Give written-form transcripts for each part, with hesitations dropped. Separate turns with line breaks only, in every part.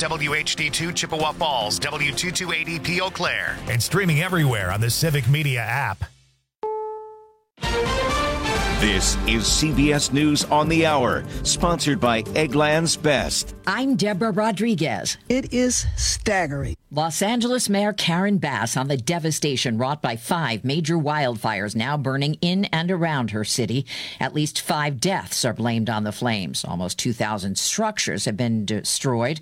WHD2 Chippewa Falls, W228EP Eau Claire, and streaming everywhere on the Civic Media app.
This is CBS News on the Hour, sponsored by Eggland's Best.
I'm Deborah Rodriguez.
It is staggering.
Los Angeles Mayor Karen Bass on the devastation wrought by 5 major wildfires now burning in and around her city. At least 5 deaths are blamed on the flames. Almost 2,000 structures have been destroyed.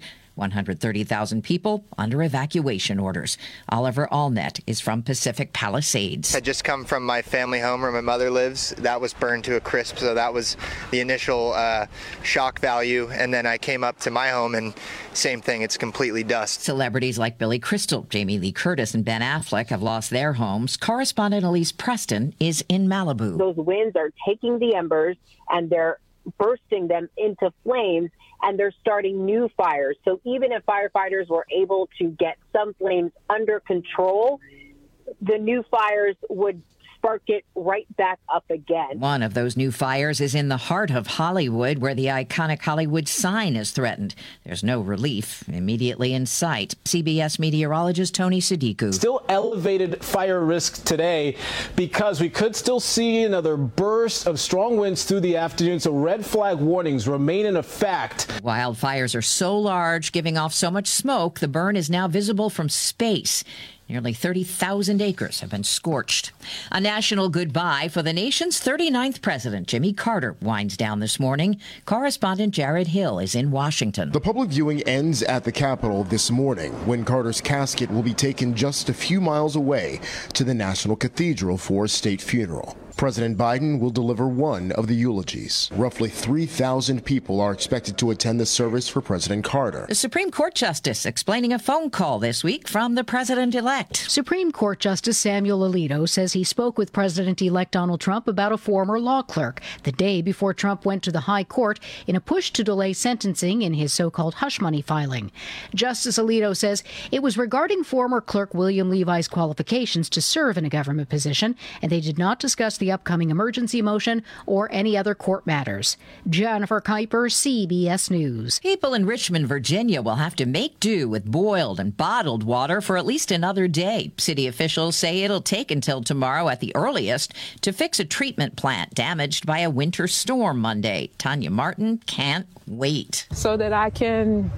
130,000 people under evacuation orders. Oliver Allnett is from Pacific Palisades.
I just come from my family home where my mother lives. That was burned to a crisp, so that was the initial shock value. And then I came up to my home and same thing, it's completely dust.
Celebrities like Billy Crystal, Jamie Lee Curtis, and Ben Affleck have lost their homes. Correspondent Elise Preston is in Malibu.
Those winds are taking the embers and they're bursting them into flames, and they're starting new fires. So even if firefighters were able to get some flames under control, the new fires would spark it right back up again.
One of those new fires is in the heart of Hollywood, where the iconic Hollywood sign is threatened. There's no relief immediately in sight. CBS meteorologist Tony Sadiku.
Still elevated fire risk today because we could still see another burst of strong winds through the afternoon, so red flag warnings remain in effect.
Wildfires are so large, giving off so much smoke, the burn is now visible from space. Nearly 30,000 acres have been scorched. A national goodbye for the nation's 39th president, Jimmy Carter, winds down this morning. Correspondent Jared Hill is in Washington.
The public viewing ends at the Capitol this morning, when Carter's casket will be taken just a few miles away to the National Cathedral for a state funeral. President Biden will deliver one of the eulogies. Roughly 3,000 people are expected to attend the service for President Carter.
The Supreme Court Justice explaining a phone call this week from the president-elect.
Supreme Court Justice Samuel Alito says he spoke with President-elect Donald Trump about a former law clerk the day before Trump went to the high court in a push to delay sentencing in his so-called hush money filing. Justice Alito says it was regarding former clerk William Levi's qualifications to serve in a government position, and they did not discuss the upcoming emergency motion or any other court matters. Jennifer Kuiper, CBS News.
People in Richmond, Virginia will have to make do with boiled and bottled water for at least another day. City officials say it'll take until tomorrow at the earliest to fix a treatment plant damaged by a winter storm Monday. Tanya Martin can't wait.
So that I can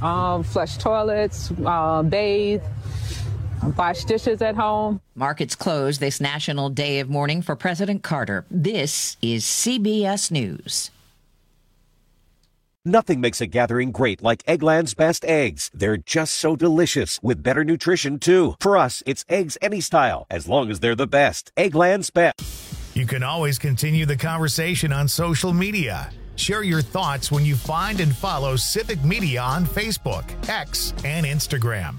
flush toilets, bathe, wash dishes at home.
Markets closed this National Day of Mourning for President Carter. This is CBS News.
Nothing makes a gathering great like Eggland's Best eggs. They're just so delicious, with better nutrition, too. For us, it's eggs any style, as long as they're the best. Eggland's Best.
You can always continue the conversation on social media. Share your thoughts when you find and follow Civic Media on Facebook, X, and Instagram.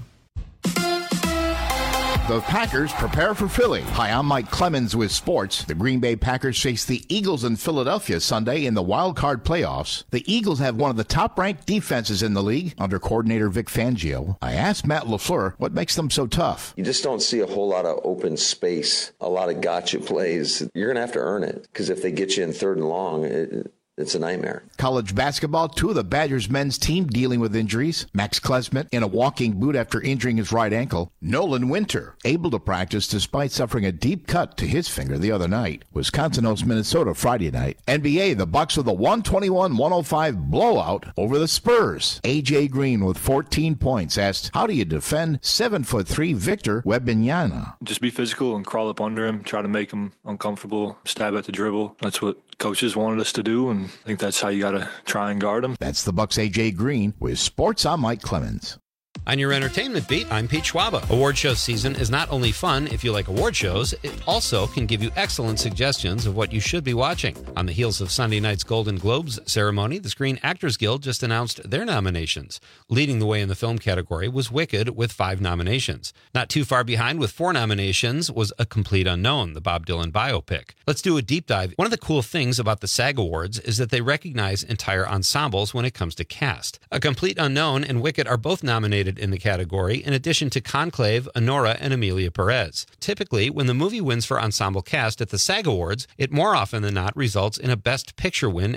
The Packers prepare for Philly. Hi, I'm Mike Clemens with sports. The Green Bay Packers face the Eagles in Philadelphia Sunday in the wild card playoffs. The Eagles have one of the top-ranked defenses in the league under coordinator Vic Fangio. I asked Matt LaFleur what makes them so tough.
You just don't see a whole lot of open space, a lot of gotcha plays. You're going to have to earn it, because if they get you in third and long, it's a nightmare.
College basketball, 2 of the Badgers men's team dealing with injuries. Max Klesmet in a walking boot after injuring his right ankle. Nolan Winter able to practice despite suffering a deep cut to his finger the other night. Wisconsin hosts Minnesota Friday night. NBA, the Bucks with a 121-105 blowout over the Spurs. A.J. Green with 14 points asked, how do you defend 7'3" Victor Wembanyama?
Just be physical and crawl up under him, try to make him uncomfortable, stab at the dribble. That's what coaches wanted us to do, and I think that's how you got to try and guard him.
That's the Bucks' A.J. Green. With sports, I'm Mike Clemens.
On your entertainment beat, I'm Pete Schwaba. Award show season is not only fun if you like award shows, it also can give you excellent suggestions of what you should be watching. On the heels of Sunday night's Golden Globes ceremony, the Screen Actors Guild just announced their nominations. Leading the way in the film category was Wicked with 5 nominations. Not too far behind with 4 nominations was A Complete Unknown, the Bob Dylan biopic. Let's do a deep dive. One of the cool things about the SAG Awards is that they recognize entire ensembles when it comes to cast. A Complete Unknown and Wicked are both nominated in the category, in addition to Conclave, Honora, and Amelia Perez. Typically, when the movie wins for ensemble cast at the SAG Awards, it more often than not results in a Best Picture win at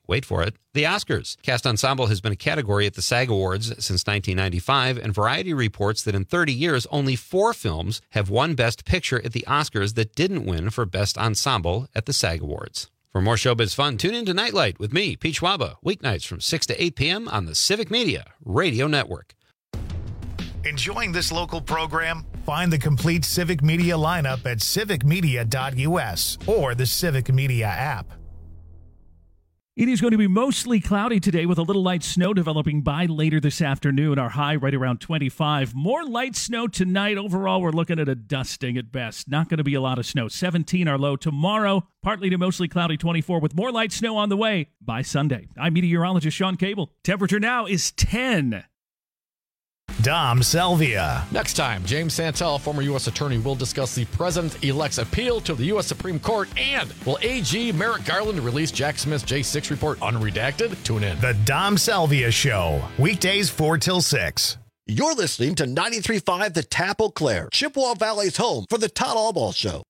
Wait for it, the Oscars. Cast Ensemble has been a category at the SAG Awards since 1995, and Variety reports that in 30 years, only 4 films have won Best Picture at the Oscars that didn't win for Best Ensemble at the SAG Awards. For more showbiz fun, tune in to Nightlight with me, Pete Schwaba, weeknights from 6 to 8 p.m. on the Civic Media Radio Network.
Enjoying this local program? Find the complete Civic Media lineup at civicmedia.us or the Civic Media app.
It is going to be mostly cloudy today with a little light snow developing by later this afternoon. Our high right around 25. More light snow tonight. Overall, we're looking at a dusting at best. Not going to be a lot of snow. 17 our low tomorrow. Partly to mostly cloudy 24 with more light snow on the way by Sunday. I'm meteorologist Sean Cable. Temperature now is 10.
Dom Salvia.
Next time, James Santel, former U.S. Attorney, will discuss the President-elect's appeal to the U.S. Supreme Court. And will AG Merrick Garland release Jack Smith's J6 report unredacted? Tune in.
The Dom Salvia Show. Weekdays 4 till 6.
You're listening to 93.5 The Tap Eau Claire, Chippewa Valley's home for the Todd Albaugh Show.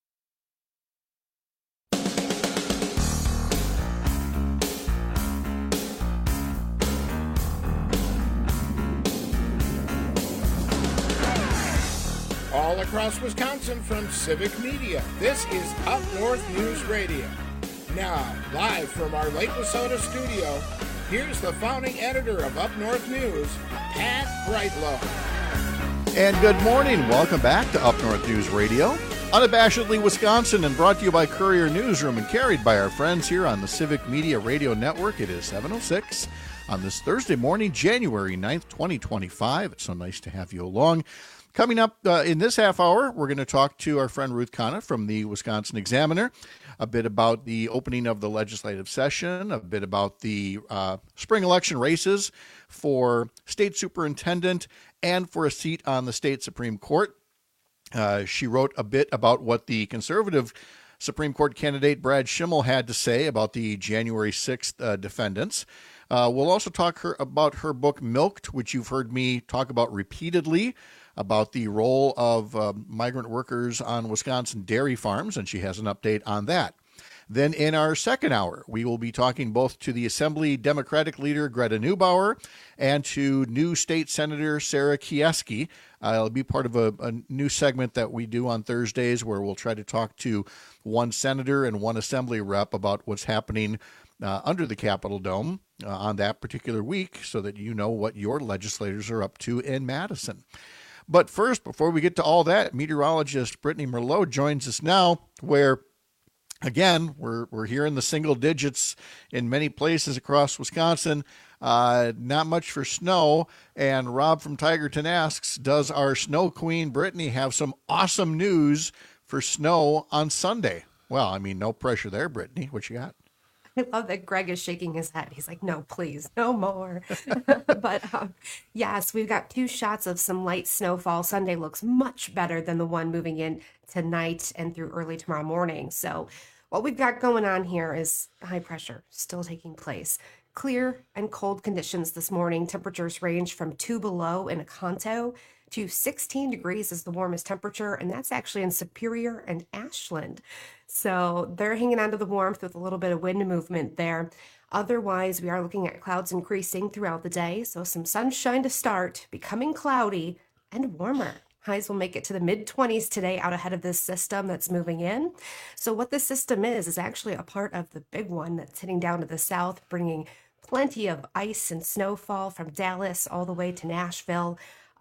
All across Wisconsin from Civic Media, this is Up North News Radio. Now, live from our Lake Wissota studio, here's the founding editor of Up North News, Pat Brightlow.
And good morning. Welcome back to Up North News Radio, unabashedly Wisconsin, and brought to you by Courier Newsroom and carried by our friends here on the Civic Media Radio Network. It is 7:06 on this Thursday morning, January 9th, 2025. It's so nice to have you along. Coming up in this half hour, we're going to talk to our friend Ruth Kana from the Wisconsin Examiner, a bit about the opening of the legislative session, a bit about the spring election races for state superintendent and for a seat on the state Supreme Court. She wrote a bit about what the conservative Supreme Court candidate Brad Schimmel had to say about the January 6th defendants. We'll also talk about her book, Milked, which you've heard me talk about repeatedly, about the role of migrant workers on Wisconsin dairy farms, and she has an update on that. Then in our second hour, we will be talking both to the Assembly Democratic leader Greta Neubauer and to new state senator Sarah Kieski. It'll be part of a new segment that we do on Thursdays where we'll try to talk to one senator and one assembly rep about what's happening under the Capitol Dome on that particular week so that you know what your legislators are up to in Madison. But first, before we get to all that, meteorologist Brittany Merlot joins us now, where, again, we're here in the single digits in many places across Wisconsin. Not much for snow. And Rob from Tigerton asks, does our snow queen Brittany have some awesome news for snow on Sunday? Well, I mean, no pressure there, Brittany. What you got?
I love that Greg is shaking his head. He's like, no, please, no more. But yes, we've got 2 shots of some light snowfall. Sunday looks much better than the one moving in tonight and through early tomorrow morning. So what we've got going on here is high pressure still taking place. Clear and cold conditions this morning. Temperatures range from 2 below in Oconto to 16 degrees is the warmest temperature, and that's actually in Superior and Ashland. So they're hanging on to the warmth with a little bit of wind movement there. Otherwise, we are looking at clouds increasing throughout the day, so some sunshine to start, becoming cloudy and warmer. Highs will make it to the mid-20s today out ahead of this system that's moving in. So what this system is actually a part of the big one that's hitting down to the south, bringing plenty of ice and snowfall from Dallas all the way to Nashville.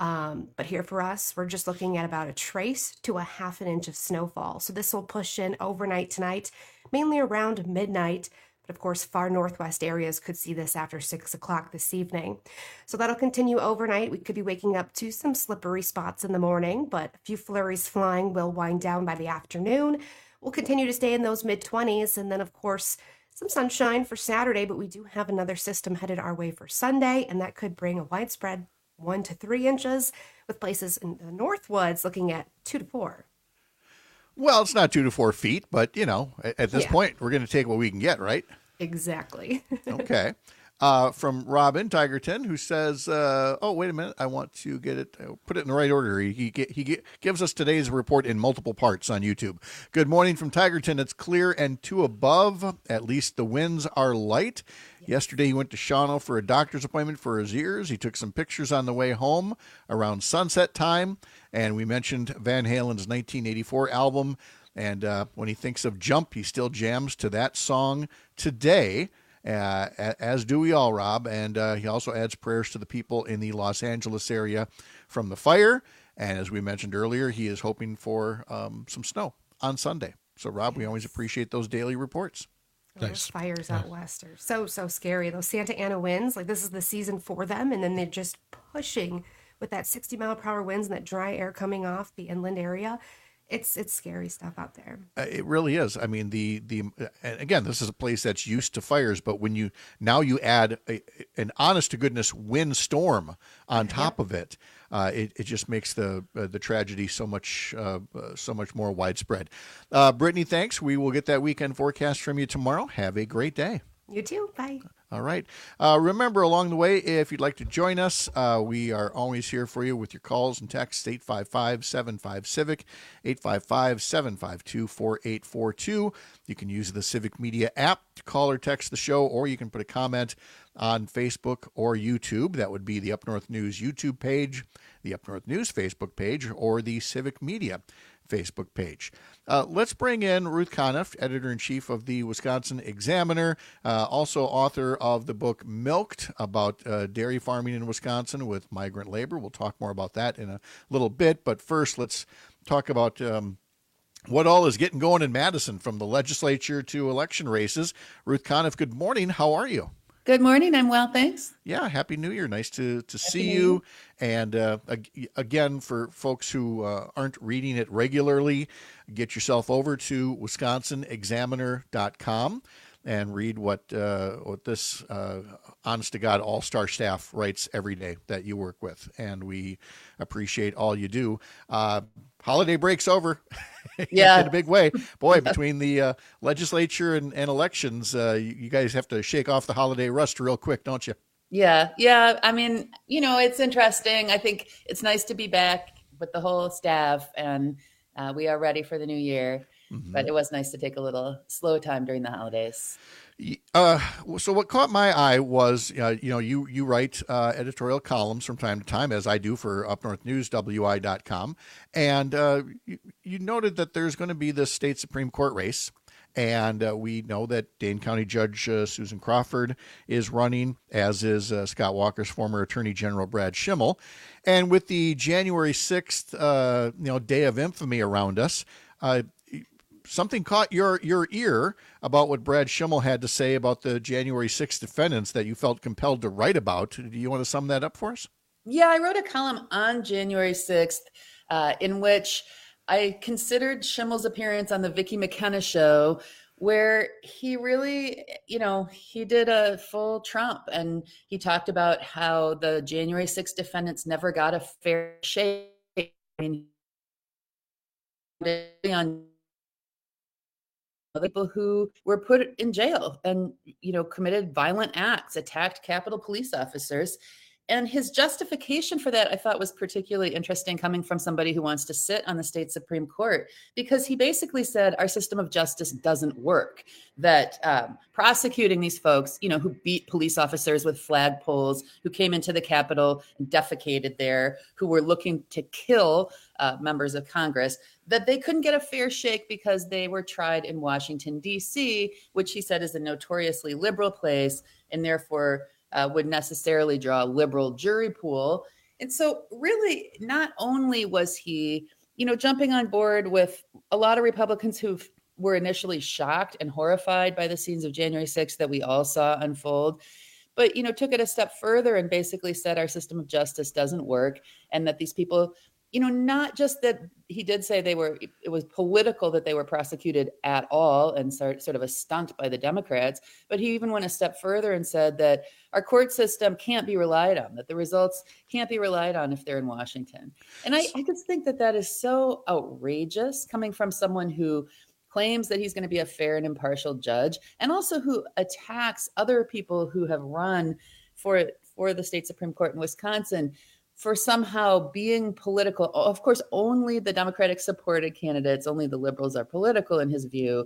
But here for us, we're just looking at about a trace to a half an inch of snowfall. So this will push in overnight tonight, mainly around midnight. But of course, far northwest areas could see this after 6 o'clock this evening. So that'll continue overnight. We could be waking up to some slippery spots in the morning, but a few flurries flying will wind down by the afternoon. We'll continue to stay in those mid-20s. And then, of course, some sunshine for Saturday, but we do have another system headed our way for Sunday, and that could bring a widespread 1 to 3 inches, with places in the Northwoods looking at 2 to 4.
Well, it's not 2 to 4 feet, but, you know, at this point, we're going to take what we can get, right?
Exactly.
Okay. From Robin Tigerton, who says, oh, wait a minute, I want to get it, put it in the right order. He gives us today's report in multiple parts on YouTube. Good morning from Tigerton. It's clear and 2 above. At least the winds are light. Yesterday, he went to Shawano for a doctor's appointment for his ears. He took some pictures on the way home around sunset time. And we mentioned Van Halen's 1984 album. And when he thinks of Jump, he still jams to that song today, as do we all, Rob. And he also adds prayers to the people in the Los Angeles area from the fire. And as we mentioned earlier, he is hoping for some snow on Sunday. So, Rob, we always appreciate those daily reports.
Those fires out west are so scary. Those Santa Ana winds, like this is the season for them, and then they're just pushing with that 60-mile-per-hour winds and that dry air coming off the inland area. It's scary stuff out there.
It really is. I mean, and again, this is a place that's used to fires, but when you add an honest to goodness windstorm on top of it, it just makes the tragedy so much more widespread. Brittany, thanks. We will get that weekend forecast from you tomorrow. Have a great day.
You too. Bye.
All right. Remember, along the way, if you'd like to join us, we are always here for you with your calls and texts, 855-75-CIVIC, 855-752-4842. You can use the Civic Media app to call or text the show, or you can put a comment on Facebook or YouTube. That would be the Up North News YouTube page, the Up North News Facebook page, or the Civic Media Facebook page. Let's bring in Ruth Conniff, editor-in-chief of the Wisconsin Examiner, also author of the book Milked, about dairy farming in Wisconsin with migrant labor. We'll talk more about that in a little bit, but first let's talk about what all is getting going in Madison, from the legislature to election races. Ruth Conniff, good morning. How are you?
Good morning. I'm well, thanks.
Yeah, Happy New Year. Nice to see you. And again, for folks who aren't reading it regularly, get yourself over to WisconsinExaminer.com and read what this honest-to-God all-star staff writes every day that you work with. And we appreciate all you do. Holiday break's over.
Yeah.
In a big way. Boy, between the legislature and elections, you guys have to shake off the holiday rust real quick, don't you?
Yeah. I mean, it's interesting. I think it's nice to be back with the whole staff, and we are ready for the new year. Mm-hmm. But it was nice to take a little slow time during the holidays.
So what caught my eye was, you write editorial columns from time to time, as I do for UpNorthNewsWI.com, and you noted that there's going to be this state Supreme Court race, and we know that Dane County Judge Susan Crawford is running, as is Scott Walker's former Attorney General Brad Schimel, and with the January 6th, day of infamy around us, something caught your ear about what Brad Schimel had to say about the January 6th defendants that you felt compelled to write about. Do you want to sum that up for us?
Yeah, I wrote a column on January 6th in which I considered Schimel's appearance on the Vicki McKenna show, where he really, he did a full Trump, and he talked about how the January 6th defendants never got a fair shake. I mean, on people who were put in jail and, committed violent acts, attacked Capitol police officers. And his justification for that, I thought, was particularly interesting, coming from somebody who wants to sit on the state Supreme Court, because he basically said our system of justice doesn't work, that prosecuting these folks, who beat police officers with flagpoles, who came into the Capitol and defecated there, who were looking to kill members of Congress, that they couldn't get a fair shake because they were tried in Washington, D.C., which he said is a notoriously liberal place, and therefore would necessarily draw a liberal jury pool. And so really, not only was he, jumping on board with a lot of Republicans who were initially shocked and horrified by the scenes of January 6th that we all saw unfold, but, took it a step further and basically said our system of justice doesn't work, and that these people, not just that he did say it was political that they were prosecuted at all and sort of a stunt by the Democrats, but he even went a step further and said that our court system can't be relied on, that the results can't be relied on if they're in Washington. And I just think that is so outrageous, coming from someone who claims that he's going to be a fair and impartial judge, and also who attacks other people who have run for the state Supreme Court in Wisconsin for somehow being political. Of course, only the Democratic supported candidates, only the liberals are political in his view.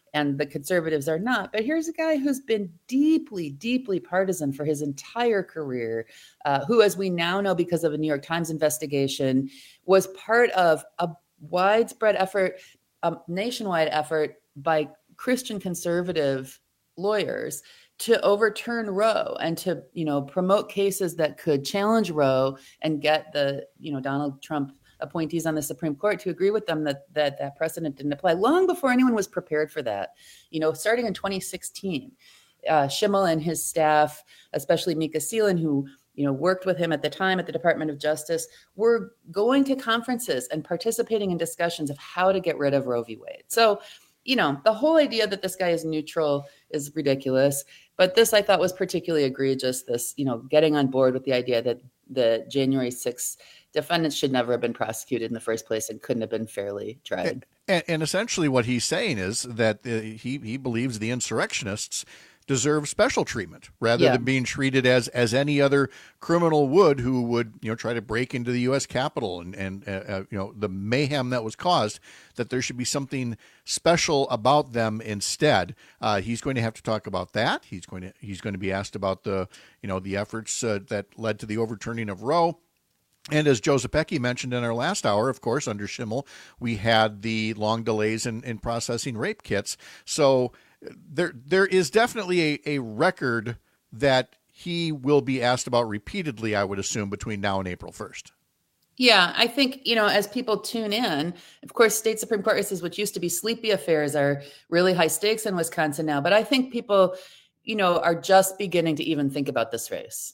and the conservatives are not. But here's a guy who's been deeply, deeply partisan for his entire career, who, as we now know because of a New York Times investigation, was part of a widespread effort, a nationwide effort by Christian conservative lawyers to overturn Roe and to, promote cases that could challenge Roe and get the, Donald Trump appointees on the Supreme Court to agree with them that precedent didn't apply long before anyone was prepared for that. Starting in 2016, Schimmel and his staff, especially Mika Seelan, who worked with him at the time at the Department of Justice, were going to conferences and participating in discussions of how to get rid of Roe v. Wade. So, the whole idea that this guy is neutral is ridiculous. But this I thought was particularly egregious, this, getting on board with the idea that the January 6th defendants should never have been prosecuted in the first place and couldn't have been fairly tried.
And essentially what he's saying is that he believes the insurrectionists deserve special treatment rather than being treated as any other criminal would who would try to break into the U.S. Capitol and the mayhem that was caused, that there should be something special about them instead. He's going to have to talk about that. He's going to be asked about the efforts that led to the overturning of Roe. And as Joe Zepecki mentioned in our last hour, of course, under Schimmel, we had the long delays in processing rape kits. So there is definitely a record that he will be asked about repeatedly, I would assume, between now and April 1st.
Yeah, I think, as people tune in, of course, state Supreme Court races, which used to be sleepy affairs, are really high stakes in Wisconsin now. But I think people, are just beginning to even think about this race.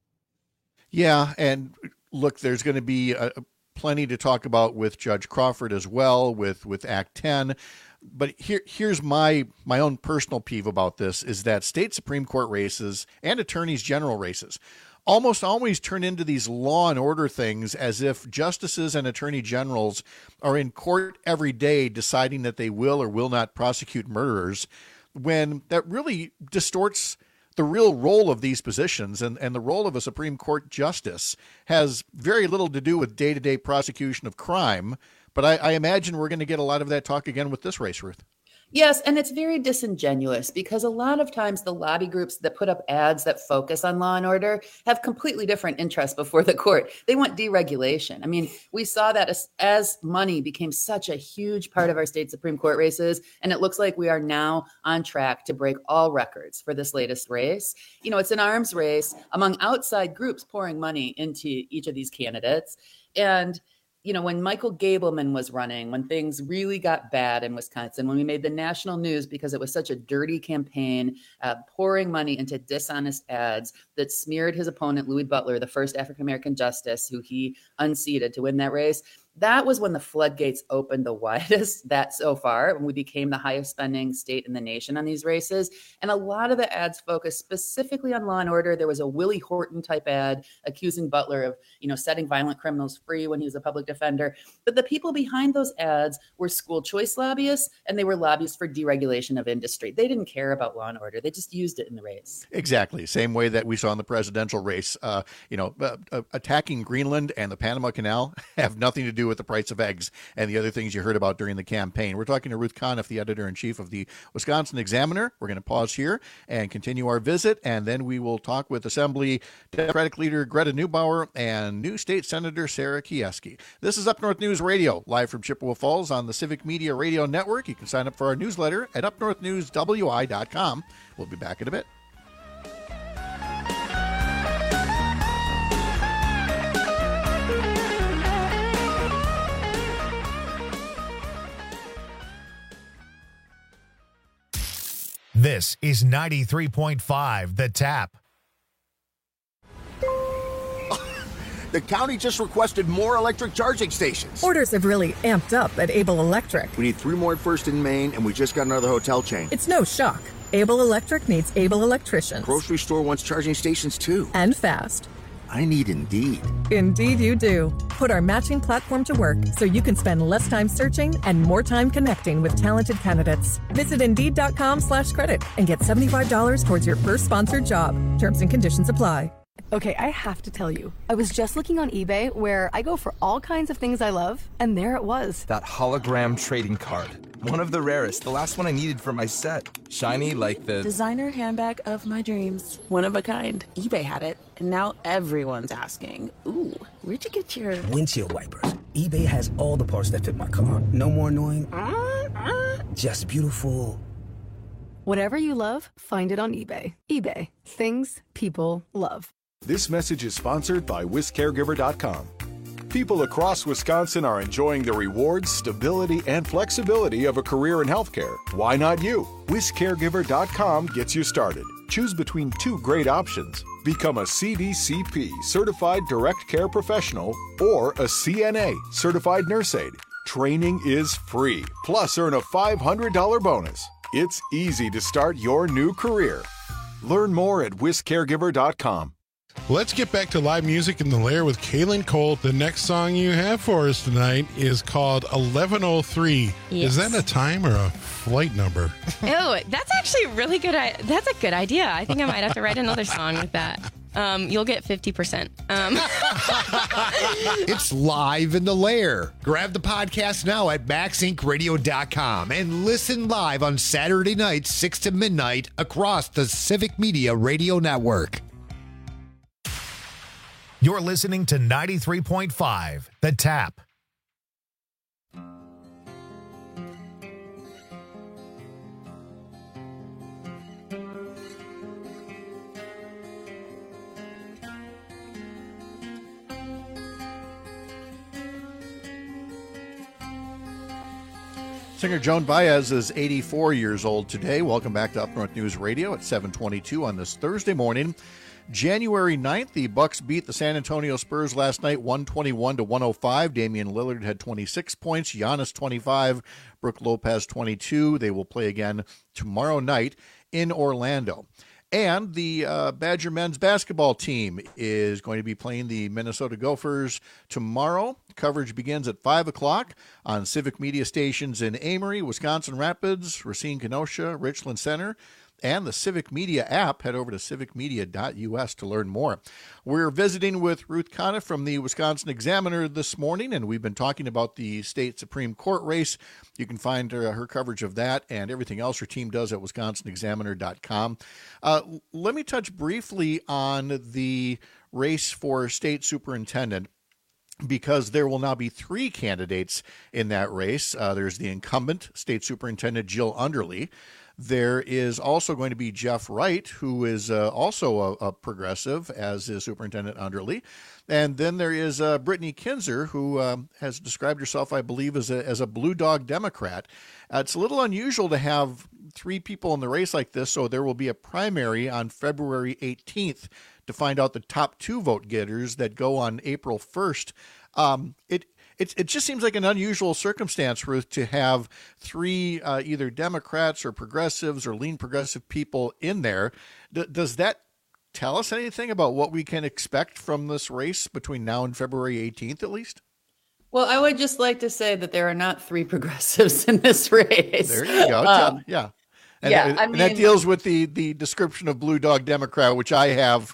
Yeah, and look, there's going to be plenty to talk about with Judge Crawford as well, with Act 10. But here's my own personal peeve about this is that state Supreme Court races and attorneys general races almost always turn into these law and order things as if justices and attorney generals are in court every day deciding that they will or will not prosecute murderers, when that really distorts the real role of these positions, and the role of a Supreme Court justice has very little to do with day-to-day prosecution of crime. But I imagine we're going to get a lot of that talk again with this race, Ruth. Yes, and it's very disingenuous because a lot of times the lobby groups that put up ads that focus on law and order have completely different interests before the court. They want deregulation. I mean, we saw that as money became such a huge part of our state Supreme Court races, and it looks like we are now on track to break all records for this latest race. It's an arms race among outside groups pouring money into each of these candidates. And when Michael Gableman was running, when things really got bad in Wisconsin, when we made the national news because it was such a dirty campaign, pouring money into dishonest ads that smeared his opponent, Louis Butler, the first African-American justice who he unseated to win that race, that was when the floodgates opened the widest that so far, when we became the highest spending state in the nation on these races. And a lot of the ads focused specifically on law and order. There was a Willie Horton type ad accusing Butler of, setting violent criminals free when he was a public defender. But the people behind those ads were school choice lobbyists, and they were lobbyists for deregulation of industry. They didn't care about law and order. They just used it in the race. Exactly. Same way that we saw in the presidential race. Attacking Greenland and the Panama Canal have nothing to do with the price of eggs and the other things you heard about during the campaign. We're talking to Ruth Conniff, the editor-in-chief of the Wisconsin Examiner. We're going to pause here and continue our visit, and then we will talk with Assembly Democratic Leader Greta Neubauer and new State Senator Sarah Kieski. This is Up North News Radio, live from Chippewa Falls on the Civic Media Radio Network. You can sign up for our newsletter at upnorthnewswi.com. We'll be back in a bit.
This is 93.5 The Tap.
The county just requested more electric charging stations.
Orders have really amped up at Able Electric.
We need 3 more at First and Main, and we just got another hotel chain.
It's no shock. Able Electric needs able electricians.
Grocery store wants charging stations too.
And fast.
I need Indeed.
Indeed you do. Put our matching platform to work so you can spend less time searching and more time connecting with talented candidates. Visit Indeed.com/credit and get $75 towards your first sponsored job. Terms and conditions apply.
Okay, I have to tell you, I was just looking on eBay where I go for all kinds of things I love, and there it was.
That hologram trading card. One of the rarest, the last one I needed for my set. Shiny like the
designer handbag of my dreams. One of a kind. eBay had it, and now everyone's asking, ooh, where'd you get your
windshield wipers? eBay has all the parts that fit my car. No more annoying, just beautiful.
Whatever you love, find it on eBay. eBay. Things people love.
This message is sponsored by WisCaregiver.com. People across Wisconsin are enjoying the rewards, stability, and flexibility of a career in healthcare. Why not you? WisCaregiver.com gets you started. Choose between two great options. Become a CDCP, Certified Direct Care Professional, or a CNA, Certified Nurse Aide. Training is free, plus earn a $500 bonus. It's easy to start your new career. Learn more at WisCaregiver.com.
Let's get back to live music in the Lair with Kaylin Cole. The next song you have for us tonight is called 1103.
Yes.
Is that a time or a flight number?
Oh, that's actually really good. That's a good idea. I think I might have to write another song with that. You'll get 50%.
It's live in the Lair. Grab the podcast now at MaxIncRadio.com and listen live on Saturday nights, 6 to midnight, across the Civic Media Radio Network.
You're listening to 93.5, The Tap.
Singer Joan Baez is 84 years old today. Welcome back to Up North News Radio at 7:22 on this Thursday morning. January 9th, the Bucks beat the San Antonio Spurs last night, 121-105. Damian Lillard had 26 points, Giannis 25, Brook Lopez 22. They will play again tomorrow night in Orlando. And the Badger men's basketball team is going to be playing the Minnesota Gophers tomorrow. Coverage begins at 5 o'clock on Civic Media stations in Amory, Wisconsin Rapids, Racine, Kenosha, Richland Center, and the Civic Media app. Head over to civicmedia.us to learn more. We're visiting with Ruth Conniff from the Wisconsin Examiner this morning, and we've been talking about the state Supreme Court race. You can find her coverage of that and everything else her team does at wisconsinexaminer.com. Let me touch briefly on the race for state superintendent, because there will now be three candidates in that race. There's the incumbent state superintendent, Jill Underly. There is also going to be Jeff Wright, who is also a progressive, as is Superintendent Underly. And then there is Brittany Kinzer, who has described herself, I believe, as a blue dog Democrat. It's a little unusual to have three people in the race like this, so there will be a primary on February 18th to find out the top two vote getters that go on April 1st. It just seems like an unusual circumstance, Ruth, to have three either Democrats or progressives or lean progressive people in there. Does that tell us anything about what we can expect from this race between now and February 18th, at least?
Well, I would just like to say that there are not three progressives in this race.
There you go. Yeah. And,
yeah,
and that deals with the description of blue dog Democrat, which I have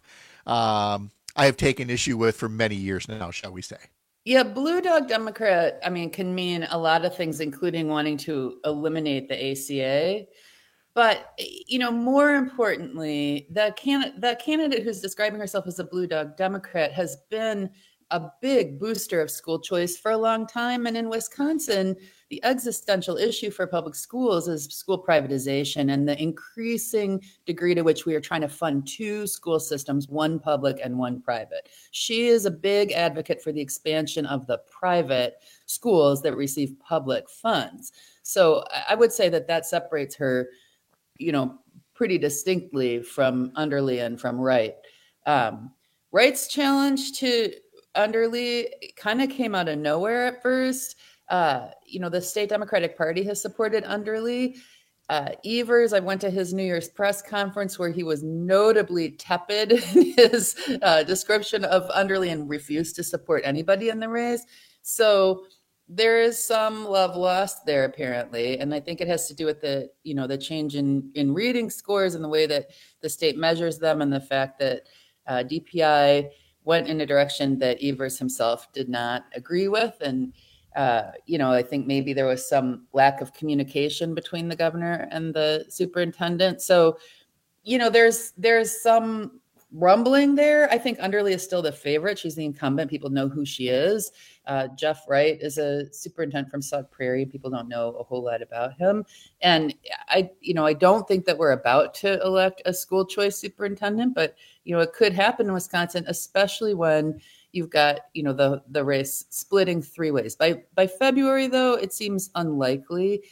taken issue with for many years now, shall we say.
Yeah, blue dog Democrat, can mean a lot of things, including wanting to eliminate the ACA. But, more importantly, the candidate who's describing herself as a blue dog Democrat has been a big booster of school choice for a long time. And in Wisconsin, the existential issue for public schools is school privatization and the increasing degree to which we are trying to fund two school systems, one public and one private. She is a big advocate for the expansion of the private schools that receive public funds. So I would say that separates her, pretty distinctly from Underly and from Wright. Wright's challenge to Underly kind of came out of nowhere at first. The state Democratic Party has supported Underly. Evers, I went to his New Year's press conference where he was notably tepid in his description of Underly and refused to support anybody in the race. So there is some love lost there, apparently. And I think it has to do with the change in reading scores and the way that the state measures them, and the fact that DPI went in a direction that Evers himself did not agree with. And, I think maybe there was some lack of communication between the governor and the superintendent. So, there's some rumbling there. I think Underly is still the favorite. She's the incumbent. People know who she is. Jeff Wright is a superintendent from Sauk Prairie. People don't know a whole lot about him. And I don't think that we're about to elect a school choice superintendent, but, it could happen in Wisconsin, especially when you've got, the race splitting three ways. By February, though, it seems unlikely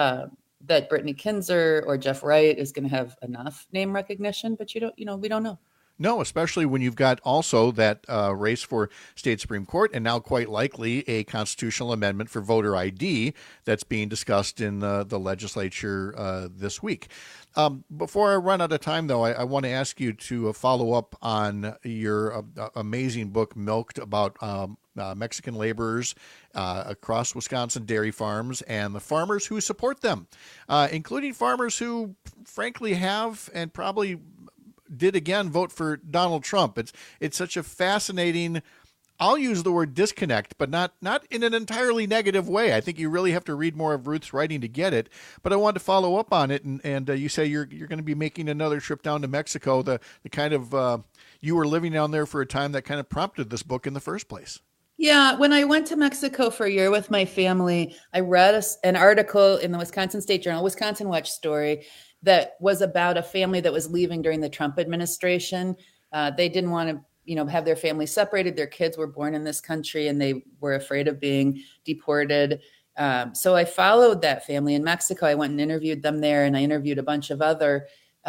that Brittany Kinzer or Jeff Wright is going to have enough name recognition, but we don't know.
No, especially when you've got also that race for state Supreme Court and now quite likely a constitutional amendment for voter ID that's being discussed in the legislature this week. Before I run out of time, though, I want to ask you to follow up on your amazing book, Milked, about Mexican laborers across Wisconsin dairy farms and the farmers who support them, including farmers who, frankly, have and probably did again vote for Donald Trump. It's such a fascinating, I'll use the word disconnect, but not in an entirely negative way. I think you really have to read more of Ruth's writing to get it. But I wanted to follow up on it, and you say you're going to be making another trip down to Mexico. The kind of you were living down there for a time that kind of prompted this book in the first place.
Yeah, when I went to Mexico for a year with my family, I read an article in the Wisconsin State Journal, Wisconsin Watch story, that was about a family that was leaving during the Trump administration. They didn't want to, have their family separated. Their kids were born in this country and they were afraid of being deported. So I followed that family in Mexico. I went and interviewed them there, and I interviewed a bunch of other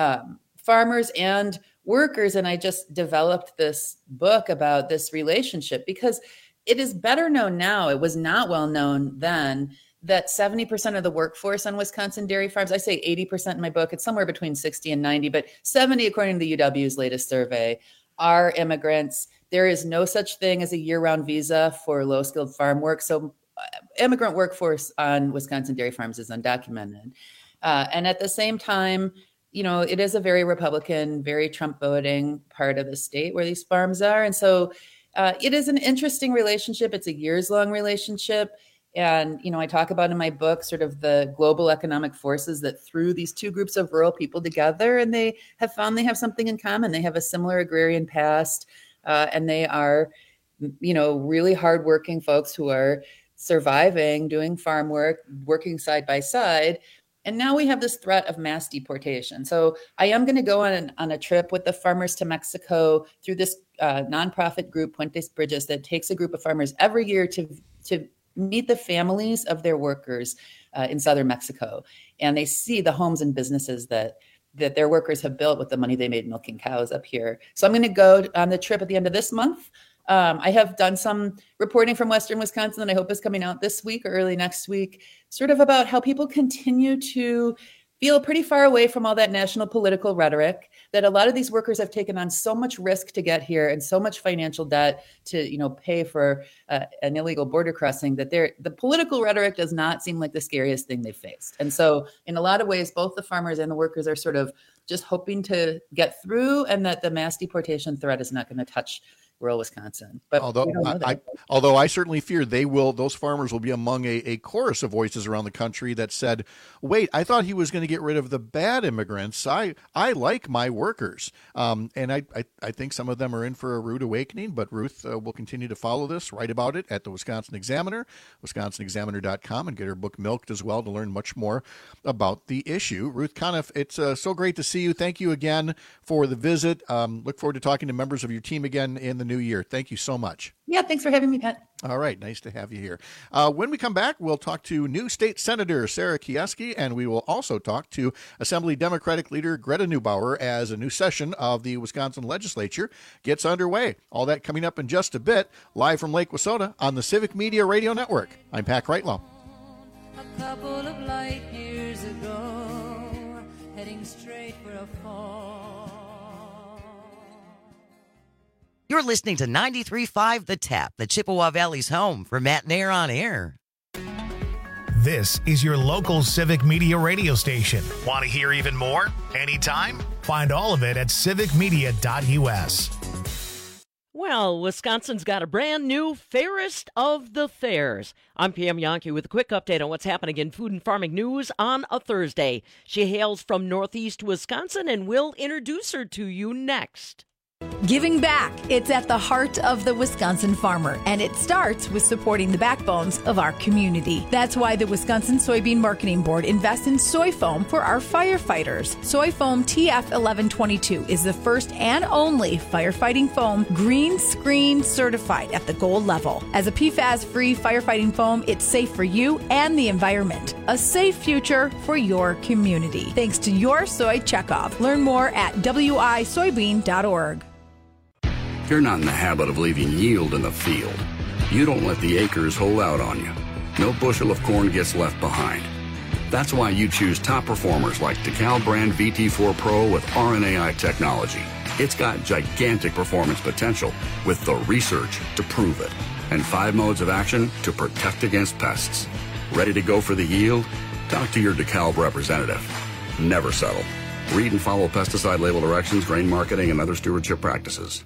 farmers and workers. And I just developed this book about this relationship because it is better known now. It was not well known then that 70% of the workforce on Wisconsin dairy farms, I say 80% in my book, it's somewhere between 60 and 90, but 70, according to the UW's latest survey, are immigrants. There is no such thing as a year-round visa for low-skilled farm work. So immigrant workforce on Wisconsin dairy farms is undocumented. And at the same time, it is a very Republican, very Trump voting part of the state where these farms are. And so it is an interesting relationship. It's a years-long relationship. And, I talk about in my book sort of the global economic forces that threw these two groups of rural people together, and they have found they have something in common. They have a similar agrarian past, and they are, really hardworking folks who are surviving, doing farm work, working side by side. And now we have this threat of mass deportation. So I am going to go on a trip with the farmers to Mexico through this nonprofit group, Puentes Bridges, that takes a group of farmers every year to meet the families of their workers in southern Mexico. And they see the homes and businesses that their workers have built with the money they made milking cows up here. So I'm going to go on the trip at the end of this month. I have done some reporting from Western Wisconsin that I hope is coming out this week or early next week, sort of about how people continue to feel pretty far away from all that national political rhetoric, that a lot of these workers have taken on so much risk to get here and so much financial debt to, pay for an illegal border crossing, that the political rhetoric does not seem like the scariest thing they've faced. And so in a lot of ways, both the farmers and the workers are sort of just hoping to get through, and that the mass deportation threat is not going to touch rural Wisconsin. But
although I certainly fear those farmers will be among a chorus of voices around the country that said, wait, I thought he was going to get rid of the bad immigrants. I like my workers. And I think some of them are in for a rude awakening, but Ruth will continue to follow this, write about it at the Wisconsin Examiner, wisconsinexaminer.com, and get her book Milked as well to learn much more about the issue. Ruth Conniff, it's so great to see you. Thank you again for the visit. Look forward to talking to members of your team again in the new year. Thank you so much.
Yeah, thanks for having me, Pat.
All right, nice to have you here. When we come back, we'll talk to new state senator Sarah Kieski, and we will also talk to Assembly Democratic leader Greta Neubauer as a new session of the Wisconsin legislature gets underway. All that coming up in just a bit, live from Lake Wissota on the Civic Media Radio Network. I'm Pat Kreitlow.
A couple of light years ago, heading straight for a fall.
You're listening to 93.5 The Tap, the Chippewa Valley's home for Matt Nair on Air.
This is your local Civic Media radio station. Want to hear even more? Anytime? Find all of it at civicmedia.us.
Well, Wisconsin's got a brand new Fairest of the Fairs. I'm Pam Yankee with a quick update on what's happening in food and farming news on a Thursday. She hails from Northeast Wisconsin, and we'll introduce her to you next.
Giving back. It's at the heart of the Wisconsin farmer, and it starts with supporting the backbones of our community. That's why the Wisconsin Soybean Marketing Board invests in soy foam for our firefighters. Soy foam TF1122 is the first and only firefighting foam green screen certified at the gold level. As a PFAS-free firefighting foam, it's safe for you and the environment. A safe future for your community. Thanks to your soy checkoff. Learn more at wisoybean.org.
You're not in the habit of leaving yield in the field. You don't let the acres hold out on you. No bushel of corn gets left behind. That's why you choose top performers like DeKalb brand VT4 Pro with RNAi technology. It's got gigantic performance potential with the research to prove it. And 5 modes of action to protect against pests. Ready to go for the yield? Talk to your DeKalb representative. Never settle. Read and follow pesticide label directions, grain marketing, and other stewardship practices.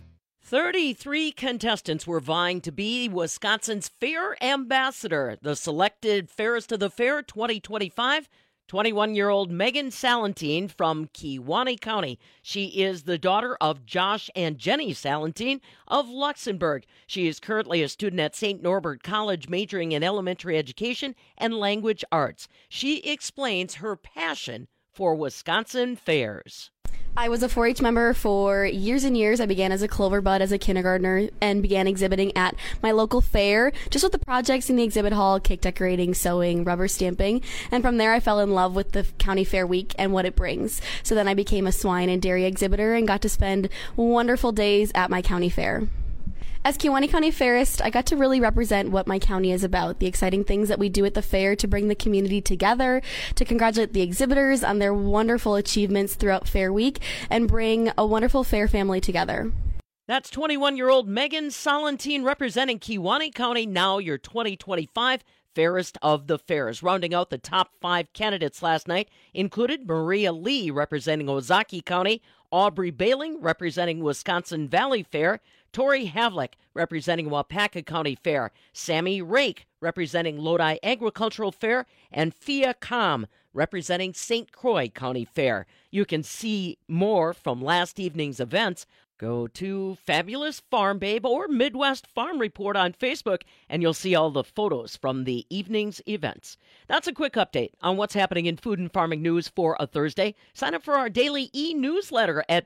33 contestants were vying to be Wisconsin's Fair Ambassador. The selected Fairest of the Fair 2025, 21-year-old Megan Salentine from Kewaunee County. She is the daughter of Josh and Jenny Salentine of Luxembourg. She is currently a student at St. Norbert College, majoring in elementary education and language arts. She explains her passion for Wisconsin fairs.
I was a 4-H member for years and years. I began as a clover bud as a kindergartner and began exhibiting at my local fair, just with the projects in the exhibit hall, cake decorating, sewing, rubber stamping. And from there, I fell in love with the county fair week and what it brings. So then I became a swine and dairy exhibitor and got to spend wonderful days at my county fair. As Kewaunee County Fairist, I got to really represent what my county is about, the exciting things that we do at the fair to bring the community together, to congratulate the exhibitors on their wonderful achievements throughout Fair Week, and bring a wonderful fair family together.
That's 21-year-old Megan Salentine representing Kewaunee County, now your 2025 Fairest of the Fairs. Rounding out the top 5 candidates last night included Maria Lee representing Ozaukee County, Aubrey Bailing representing Wisconsin Valley Fair, Tori Havlick representing Wapaka County Fair, Sammy Rake representing Lodi Agricultural Fair, and Fia Kam representing St. Croix County Fair. You can see more from last evening's events. Go to Fabulous Farm Babe or Midwest Farm Report on Facebook, and you'll see all the photos from the evening's events. That's a quick update on what's happening in food and farming news for a Thursday. Sign up for our daily e-newsletter at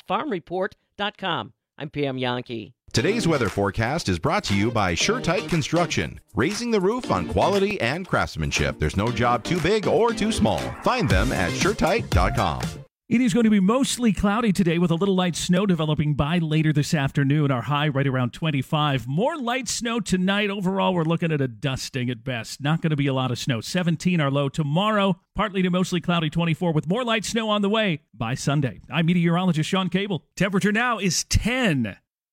MidwestFarmReport.com. I'm Pam Yankee.
Today's weather forecast is brought to you by SureTight Construction, raising the roof on quality and craftsmanship. There's no job too big or too small. Find them at SureTight.com.
It is going to be mostly cloudy today with a little light snow developing by later this afternoon. Our high right around 25. More light snow tonight. Overall, we're looking at a dusting at best. Not going to be a lot of snow. 17 our low tomorrow. Partly to mostly cloudy 24 with more light snow on the way by Sunday. I'm meteorologist Sean Cable. Temperature now is 10.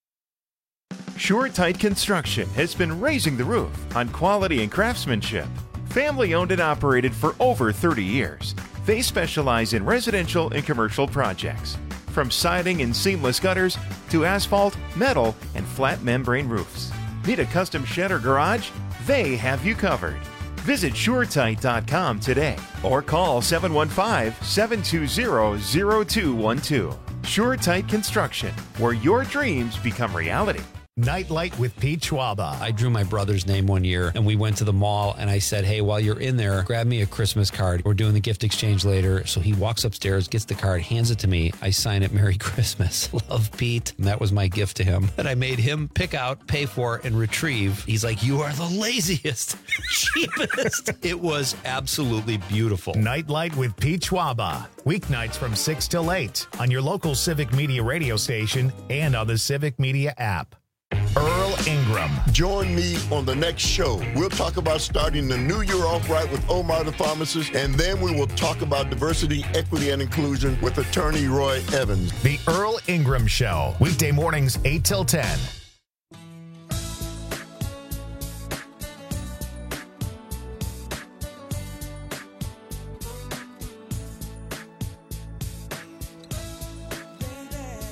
SureTight Construction has been raising the roof on quality and craftsmanship. Family owned and operated for over 30 years. They specialize in residential and commercial projects, from siding and seamless gutters to asphalt, metal, and flat membrane roofs. Need a custom shed or garage? They have you covered. Visit SureTight.com today or call 715-720-0212. SureTight Construction, where your dreams become reality.
Nightlight with Pete Schwaba.
I drew my brother's name one year and we went to the mall and I said, hey, while you're in there, grab me a Christmas card. We're doing the gift exchange later. So he walks upstairs, gets the card, hands it to me. I sign it, Merry Christmas. Love, Pete. And that was my gift to him that I made him pick out, pay for, and retrieve. He's like, you are the laziest, cheapest. It was absolutely beautiful.
Nightlight with Pete Schwaba. Weeknights from 6 till 8 on your local Civic Media radio station and on the Civic Media app. Earl Ingram.
Join me on the next show. We'll talk about starting the new year off right with Omar the Pharmacist, and then we will talk about diversity, equity, and inclusion with attorney Roy Evans.
The Earl Ingram Show. Weekday mornings 8 till 10.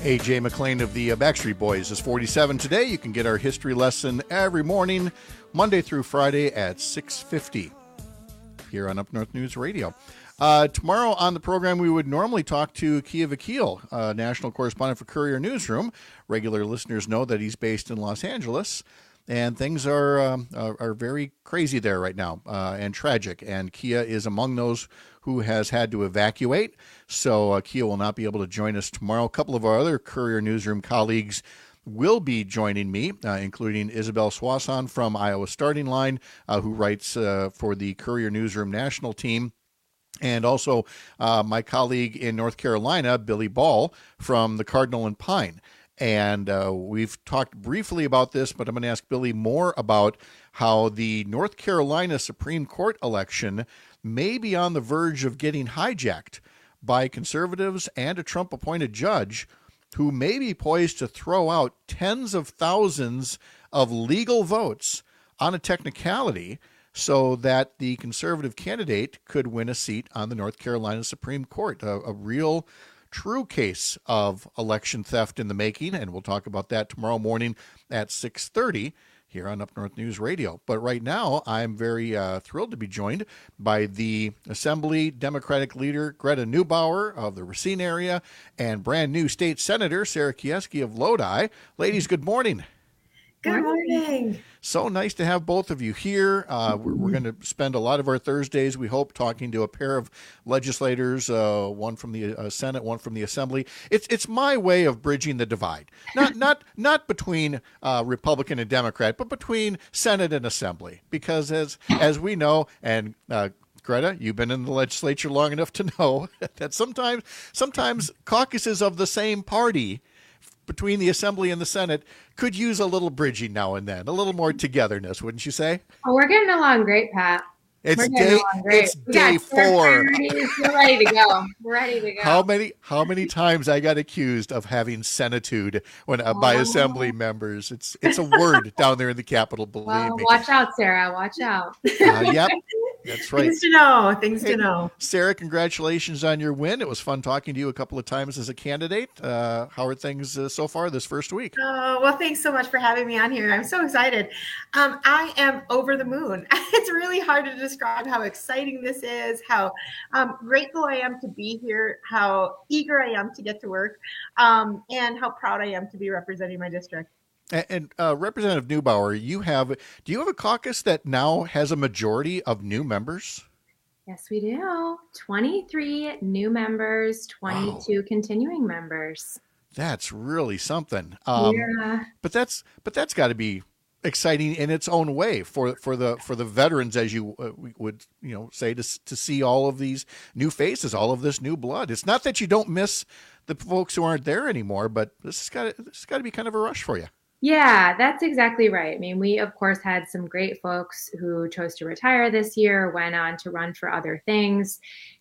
A.J. McLean of the Backstreet Boys is 47 today. You can get our history lesson every morning, Monday through Friday at 6:50 here on Up North News Radio. Tomorrow on the program, we would normally talk to Kia Vakil, national correspondent for Courier Newsroom. Regular listeners know that he's based in Los Angeles, and things are very crazy there right now and tragic. And Kia is among those who has had to evacuate, so Kia will not be able to join us tomorrow. A couple of our other Courier Newsroom colleagues will be joining me, including Isabel Swanson from Iowa Starting Line, who writes for the Courier Newsroom national team. And also my colleague in North Carolina, Billy Ball, from the Cardinal and Pine. And we've talked briefly about this, but I'm going to ask Billy more about how the North Carolina Supreme Court election may be on the verge of getting hijacked by conservatives and a Trump-appointed judge who may be poised to throw out tens of thousands of legal votes on a technicality so that the conservative candidate could win a seat on the North Carolina Supreme Court. A real, true case of election theft in the making, and we'll talk about that tomorrow morning at 6:30 here on Up North News Radio. But right now, I'm very thrilled to be joined by the Assembly Democratic leader Greta Neubauer of the Racine area and brand new state senator Sarah Kieski of Lodi. Ladies, good morning.
Good morning.
So nice to have both of you here. We're going to spend a lot of our Thursdays, we hope, talking to a pair of legislators, one from the Senate, one from the Assembly. It's my way of bridging the divide, not between Republican and Democrat, but between Senate and Assembly. Because as we know, and Greta, you've been in the legislature long enough to know that sometimes caucuses of the same party between the Assembly and the Senate could use a little bridging now and then, a little more togetherness, wouldn't you say?
Oh, we're getting along great, Pat.
It's day 4.
We're ready to go. We're ready to go.
How many times I got accused of having senitude by Assembly members? It's a word down there in the Capitol. Believe me.
Watch out, Sarah. Watch out.
Yep. That's right.
Things to know.
Sarah, congratulations on your win. It was fun talking to you a couple of times as a candidate. How are things so far this first week?
Well, thanks so much for having me on here. I'm so excited. I am over the moon. It's really hard to describe how exciting this is, how grateful I am to be here, how eager I am to get to work, and how proud I am to be representing my district.
And Representative Neubauer, do you have a caucus that now has a majority of new members?
Yes, we do. 23 new members, 22 continuing members.
That's really something.
Yeah.
But that's got to be exciting in its own way for the veterans, as you would say, to see all of these new faces, all of this new blood. It's not that you don't miss the folks who aren't there anymore, but this has got to be kind of a rush for you.
Yeah, that's exactly right. I mean, we, of course, had some great folks who chose to retire this year, went on to run for other things.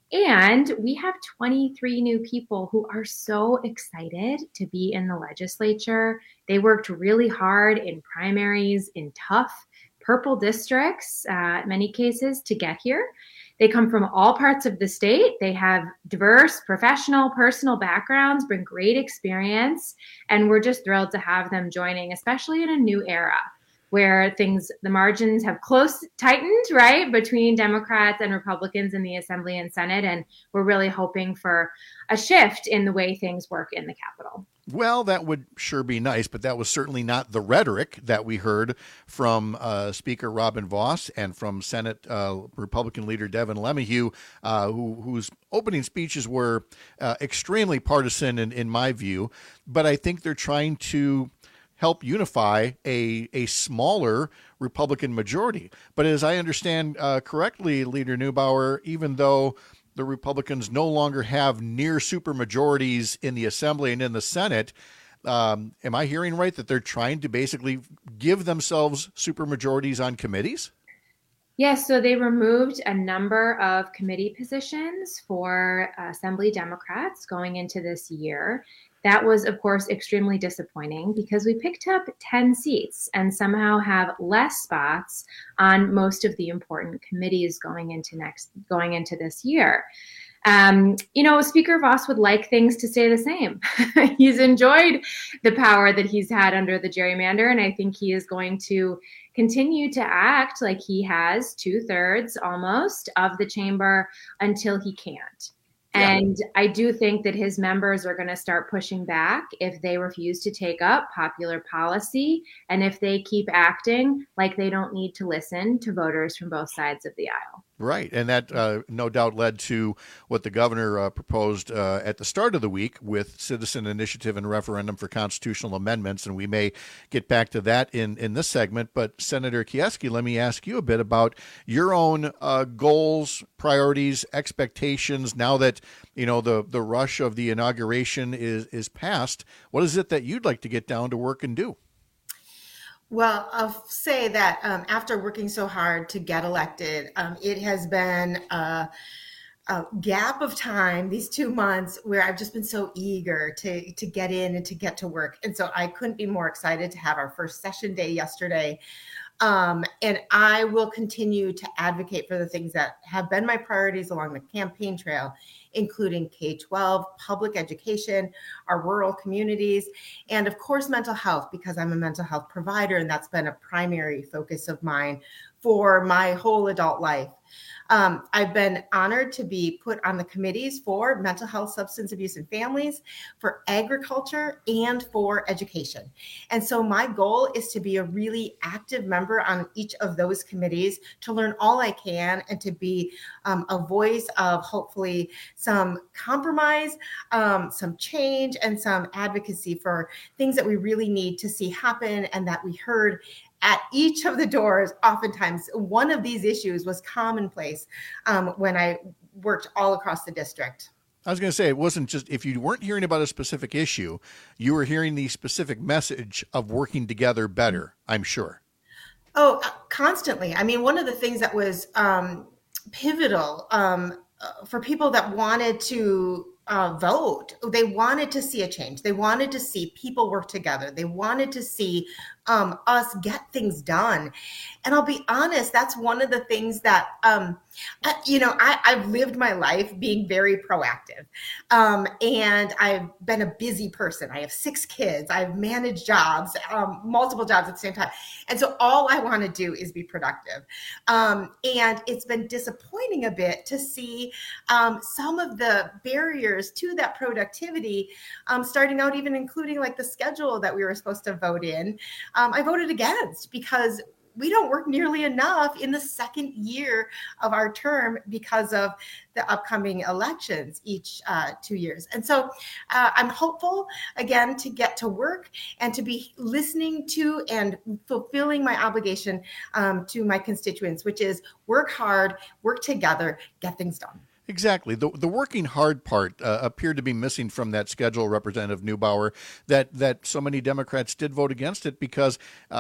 And we have 23 new people who are so excited to be in the legislature. They worked really hard in primaries, in tough purple districts, in many cases, to get here. They come from all parts of the state. They have diverse professional, personal backgrounds, bring great experience, and we're just thrilled to have them joining, especially in a new era where the margins have tightened, right, between Democrats and Republicans in the Assembly and Senate, and we're really hoping for a shift in the way things work in the Capitol.
Well, that would sure be nice, but that was certainly not the rhetoric that we heard from Speaker Robin Vos and from Senate Republican leader Devin LeMahieu, whose opening speeches were extremely partisan in my view. But I think they're trying to help unify a smaller Republican majority. But as I understand correctly, Leader Neubauer, even though the Republicans no longer have near supermajorities in the Assembly and in the Senate, am I hearing right that they're trying to basically give themselves supermajorities on committees?
Yes, so they removed a number of committee positions for Assembly Democrats going into this year. That was, of course, extremely disappointing because we picked up 10 seats and somehow have less spots on most of the important committees going into this year. Speaker Voss would like things to stay the same. He's enjoyed the power that he's had under the gerrymander, and I think he is going to continue to act like he has 2/3 almost of the chamber until he can't.
Yeah.
And I do think that his members are going to start pushing back if they refuse to take up popular policy and if they keep acting like they don't need to listen to voters from both sides of the aisle.
Right. And that no doubt led to what the governor proposed at the start of the week with citizen initiative and referendum for constitutional amendments. And we may get back to that in this segment. But Senator Kieski, let me ask you a bit about your own goals, priorities, expectations. Now that, the rush of the inauguration is past, what is it that you'd like to get down to work and do?
Well, I'll say that after working so hard to get elected, it has been a gap of time, these 2 months, where I've just been so eager to get in and to get to work. And so I couldn't be more excited to have our first session day yesterday. And I will continue to advocate for the things that have been my priorities along the campaign trail, including K-12, public education, our rural communities, and of course, mental health, because I'm a mental health provider, and that's been a primary focus of mine for my whole adult life. I've been honored to be put on the committees for mental health, substance abuse, and families, for agriculture, and for education. And so my goal is to be a really active member on each of those committees, to learn all I can, and to be a voice of hopefully some compromise, some change, and some advocacy for things that we really need to see happen and that we heard at each of the doors. Oftentimes, one of these issues was commonplace when I worked all across the district.
I was going to say, it wasn't just, if you weren't hearing about a specific issue, you were hearing the specific message of working together better, I'm sure.
Oh, constantly. I mean, one of the things that was pivotal for people that wanted to vote, they wanted to see a change. They wanted to see people work together. They wanted to see us get things done. And I'll be honest, that's one of the things that, I've lived my life being very proactive. And I've been a busy person. I have 6 kids. I've managed jobs, multiple jobs at the same time. And so all I want to do is be productive. And it's been disappointing a bit to see some of the barriers to that productivity starting out, even including like the schedule that we were supposed to vote in. I voted against because we don't work nearly enough in the second year of our term because of the upcoming elections each 2 years. And so I'm hopeful, again, to get to work and to be listening to and fulfilling my obligation to my constituents, which is work hard, work together, get things done.
Exactly. The working hard part appeared to be missing from that schedule, Representative Neubauer, that so many Democrats did vote against it because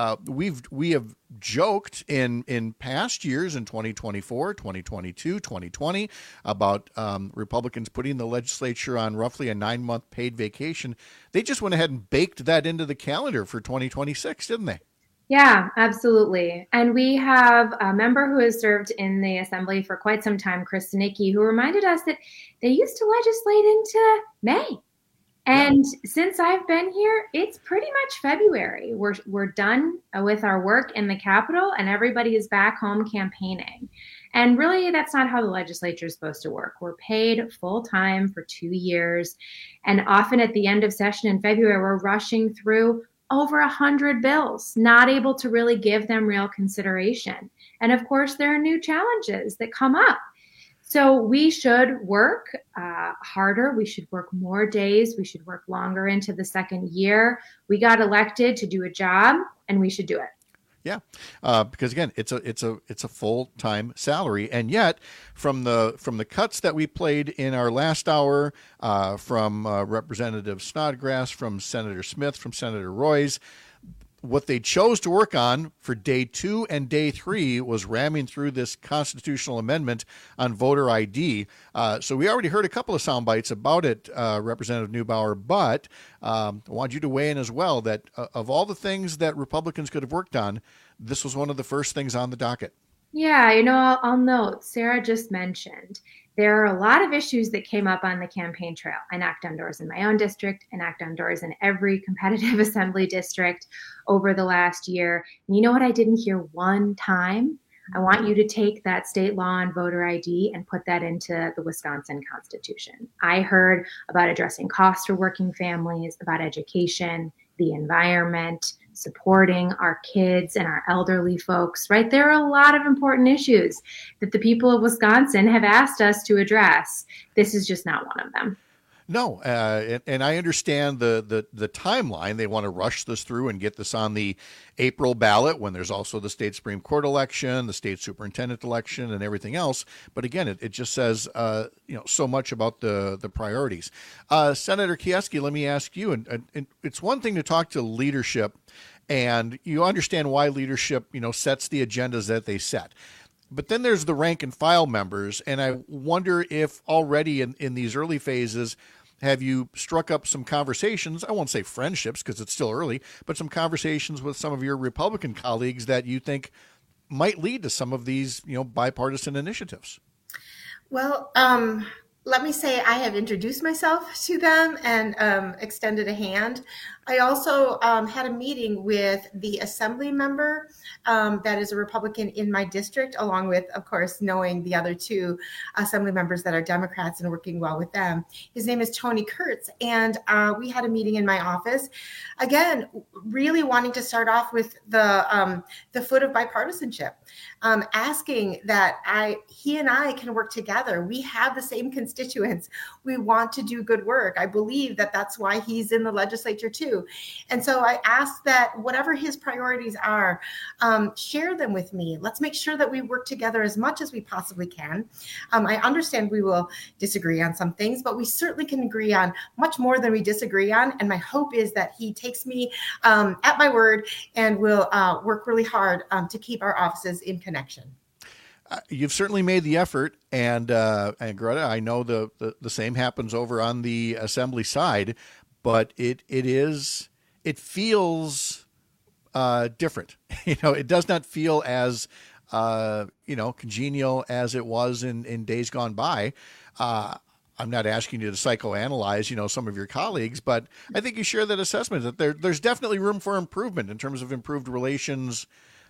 we have joked in past years, in 2024, 2022, 2020, about Republicans putting the legislature on roughly a 9-month paid vacation. They just went ahead and baked that into the calendar for 2026, didn't they?
Yeah, absolutely. And we have a member who has served in the assembly for quite some time, Chris Stanicki, who reminded us that they used to legislate into May. And since I've been here, it's pretty much February. We're done with our work in the Capitol and everybody is back home campaigning. And really, that's not how the legislature is supposed to work. We're paid full time for 2 years. And often at the end of session in February, we're rushing through over 100 bills, not able to really give them real consideration. And of course, there are new challenges that come up. So we should work harder. We should work more days. We should work longer into the second year. We got elected to do a job, and we should do it.
Yeah, because again, it's a full-time salary, and yet from the cuts that we played in our last hour, from Representative Snodgrass, from Senator Smith, from Senator Royce, what they chose to work on for day 2 and day 3 was ramming through this constitutional amendment on voter ID. So we already heard a couple of sound bites about it, Representative Neubauer, but I want you to weigh in as well that of all the things that Republicans could have worked on, this was one of the first things on the docket.
Yeah, I'll note, Sarah just mentioned there are a lot of issues that came up on the campaign trail. I knocked on doors in my own district. I knocked on doors in every competitive assembly district over the last year. And you know what I didn't hear one time? I want you to take that state law on voter ID and put that into the Wisconsin Constitution. I heard about addressing costs for working families, about education, the environment, supporting our kids and our elderly folks, right? There are a lot of important issues that the people of Wisconsin have asked us to address. This is just not one of them.
No, and I understand the timeline. They want to rush this through and get this on the April ballot when there's also the state Supreme Court election, the state superintendent election, and everything else. But again, it just says so much about the priorities. Senator Kieski, let me ask you, and it's one thing to talk to leadership, and you understand why leadership sets the agendas that they set. But then there's the rank and file members, and I wonder if already in these early phases, have you struck up some conversations? I won't say friendships because it's still early, but some conversations with some of your Republican colleagues that you think might lead to some of these, bipartisan initiatives.
Well, let me say I have introduced myself to them and extended a hand. I also had a meeting with the assembly member that is a Republican in my district, along with, of course, knowing the other two assembly members that are Democrats and working well with them. His name is Tony Kurtz, and we had a meeting in my office. Again, really wanting to start off with the foot of bipartisanship, asking that he and I can work together. We have the same constituents. We want to do good work. I believe that that's why he's in the legislature too. And so I asked that whatever his priorities are, share them with me. Let's make sure that we work together as much as we possibly can. I understand we will disagree on some things, but we certainly can agree on much more than we disagree on. And my hope is that he takes me at my word and will work really hard to keep our offices in connection.
You've certainly made the effort, and Greta, I know the same happens over on the assembly side. But it feels different. It does not feel as congenial as it was in days gone by. I'm not asking you to psychoanalyze, some of your colleagues, but I think you share that assessment that there's definitely room for improvement in terms of improved relations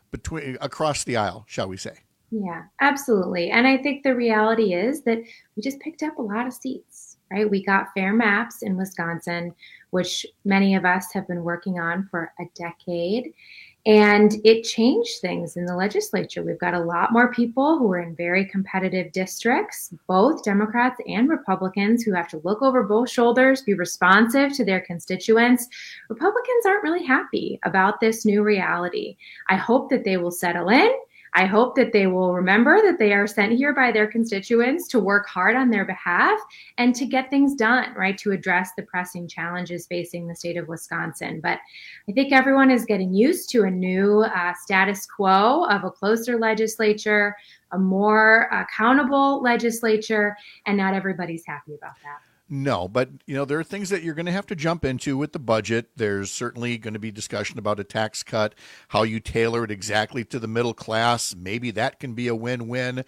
across the aisle, shall we say?
Yeah, absolutely. And I think the reality is that we just picked up a lot of seats. Right? We got fair maps in Wisconsin, which many of us have been working on for a decade. And it changed things in the legislature. We've got a lot more people who are in very competitive districts, both Democrats and Republicans, who have to look over both shoulders, be responsive to their constituents. Republicans aren't really happy about this new reality. I hope that they will settle in. I hope that they will remember that they are sent here by their constituents to work hard on their behalf and to get things done, right, to address the pressing challenges facing the state of Wisconsin. But I think everyone is getting used to a new status quo of a closer legislature, a more accountable legislature, and not everybody's happy about that.
No, but there are things that you're going to have to jump into with the budget. There's certainly going to be discussion about a tax cut, how you tailor it exactly to the middle class. Maybe that can be a win-win.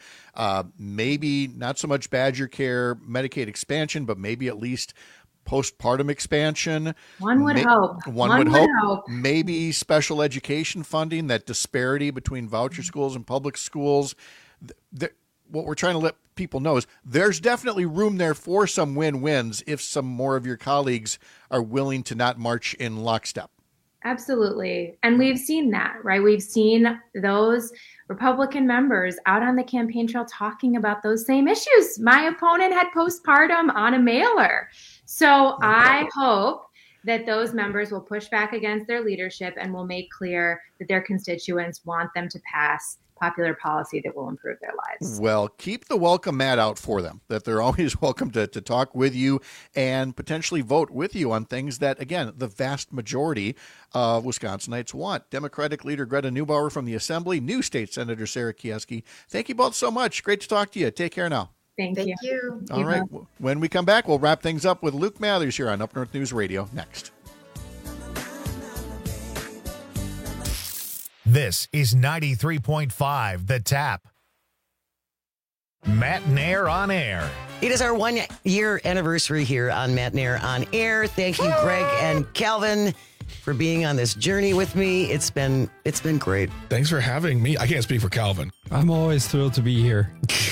Maybe not so much Badger Care, Medicaid expansion, but maybe at least postpartum expansion.
One would hope.
One would hope. Maybe special education funding, that disparity between voucher schools and public schools. What we're trying to let people know is there's definitely room there for some win-wins if some more of your colleagues are willing to not march in lockstep.
Absolutely. And we've seen that, right? We've seen those Republican members out on the campaign trail talking about those same issues. My opponent had postpartum on a mailer. So I hope that those members will push back against their leadership and will make clear that their constituents want them to pass popular policy that will improve their lives.
Well, keep the welcome mat out for them, that they're always welcome to talk with you and potentially vote with you on things that, again, the vast majority of Wisconsinites want. Democratic leader Greta Neubauer from the Assembly, new state Senator Sarah Kieski. Thank you both so much. Great to talk to you. Take care now.
Thank you.
All right. When we come back, we'll wrap things up with Luke Mathers here on Up North News Radio next.
This is 93.5 The Tap. Matt Nair on Air.
It is our 1 year anniversary here on Matt Nair on Air. Thank you, Greg and Calvin, for being on this journey with me. It's been great.
Thanks for having me. I can't speak for Calvin.
I'm always thrilled to be here.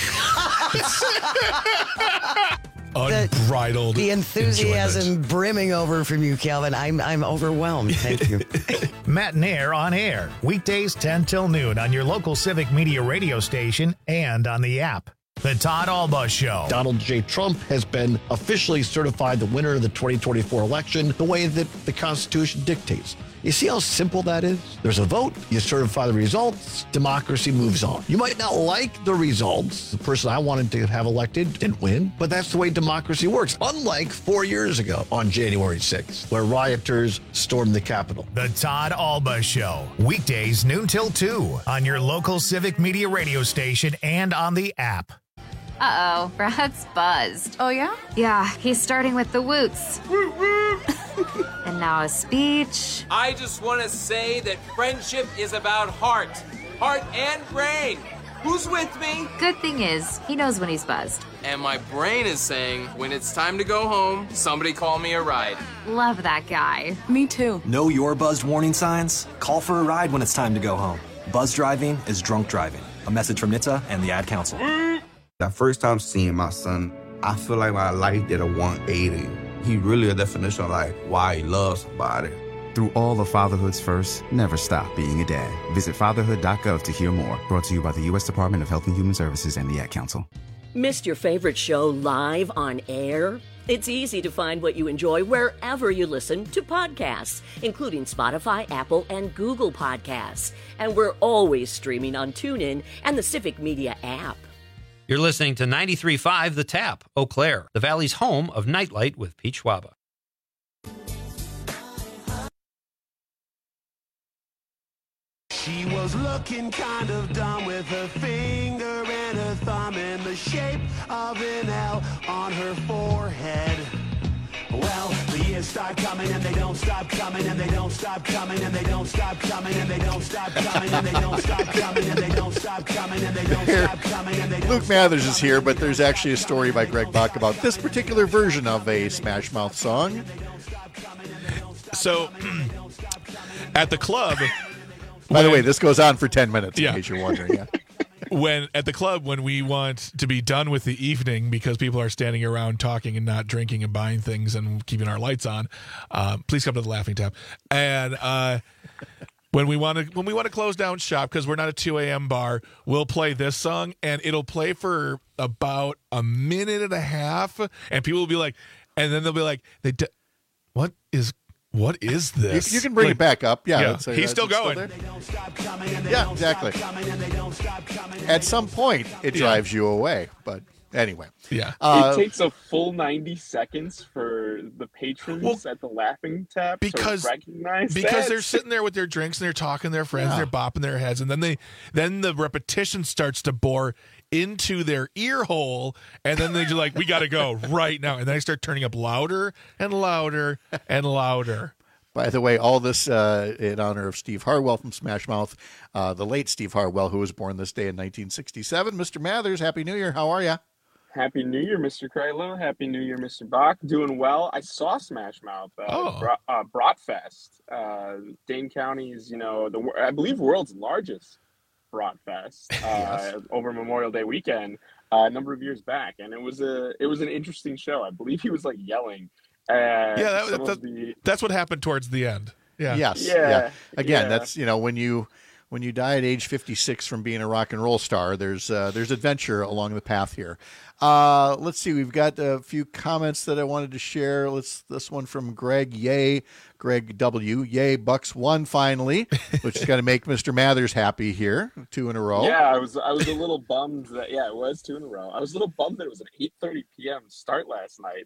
Unbridled.
The enthusiasm
enjoyment.
brimming over from you, Calvin. I'm overwhelmed. Thank you.
Matt Nair on Air. Weekdays 10 till noon on your local Civic Media radio station and on the app. The Todd Alba Show.
Donald J. Trump has been officially certified the winner of the 2024 election the way that the Constitution dictates. You see how simple that is? There's a vote, you certify the results, democracy moves on. You might not like the results. The person I wanted to have elected didn't win, but that's the way democracy works. Unlike 4 years ago on January 6th, where rioters stormed the Capitol.
The Todd Alba Show. Weekdays noon till 2 on your local Civic Media radio station and on the app.
Uh-oh, Brad's buzzed.
Oh, yeah?
Yeah, he's starting with the woots. And now a speech.
I just want to say that friendship is about heart and brain. Who's with me?
Good thing is, he knows when he's buzzed.
And my brain is saying, when it's time to go home, somebody call me a ride.
Love that guy.
Me too.
Know your buzzed warning signs? Call for a ride when it's time to go home. Buzz driving is drunk driving. A message from NHTSA and the Ad Council.
The first time seeing my son, I feel like my life did a 180. He really a definition of like why he loves somebody.
Through all of fatherhood's first, never stop being a dad. Visit fatherhood.gov to hear more. Brought to you by the U.S. Department of Health and Human Services and the Ad Council.
Missed your favorite show live on air? It's easy to find what you enjoy wherever you listen to podcasts, including Spotify, Apple, and Google Podcasts. And we're always streaming on TuneIn and the Civic Media app.
You're listening to 93.5 The Tap, Eau Claire, the Valley's home of Nightlight with Pete Schwaba.
She was looking kind of dumb with her finger and her thumb in the shape of an L on her forehead. Well, the years start coming and they don't stop coming and they don't stop coming and they don't stop coming and they don't stop coming and they don't stop coming and they don't stop coming and they don't stop coming and they don't.
Luke Mathers is here, but there's actually a story by Greg Bach about this particular version of a Smash Mouth song.
So, at the club...
By the way, this goes on for 10 minutes, in case you're wondering. Yeah.
When we want to be done with the evening because people are standing around talking and not drinking and buying things and keeping our lights on, please come to the Laughing Tap. And when we want to close down shop because we're not a 2 a.m. bar, we'll play this song and it'll play for about a minute and a half, and people will be like, and then they'll be like, what is this?
You can bring it back up. Yeah.
He's still going.
Yeah, exactly. At some point, it drives you away. But anyway.
Yeah.
It takes a full 90 seconds for the patrons at the Laughing Tap to recognize
because
that.
They're sitting there with their drinks and they're talking to their friends, they're bopping their heads, and then the repetition starts to bore into their ear hole, and then they're just like, we got to go right now. And then I start turning up louder and louder and louder.
By the way, all this in honor of Steve Harwell from Smash Mouth, the late Steve Harwell, who was born this day in 1967. Mr. Mathers, Happy New Year. How are you?
Happy New Year, Mr. Kralo. Happy New Year, Mr. Bach. Doing well. I saw Smash Mouth Bratfest. Dane County's, I believe world's largest Bratfest over Memorial Day weekend a number of years back, and it was an interesting show. I believe he was like yelling.
That's what happened towards the end. Yeah.
Yes. Yeah. Again, that's when you die at age 56 from being a rock and roll star, there's adventure along the path here. Let's see. We've got a few comments that I wanted to share. This one from Greg. Yay, Greg W. Yay, Bucks won finally, which is going to make Mr. Mathers happy here. 2 in a row.
Yeah, I was a little bummed that it was 2 in a row. I was a little bummed that it was an 8:30 p.m. start last night.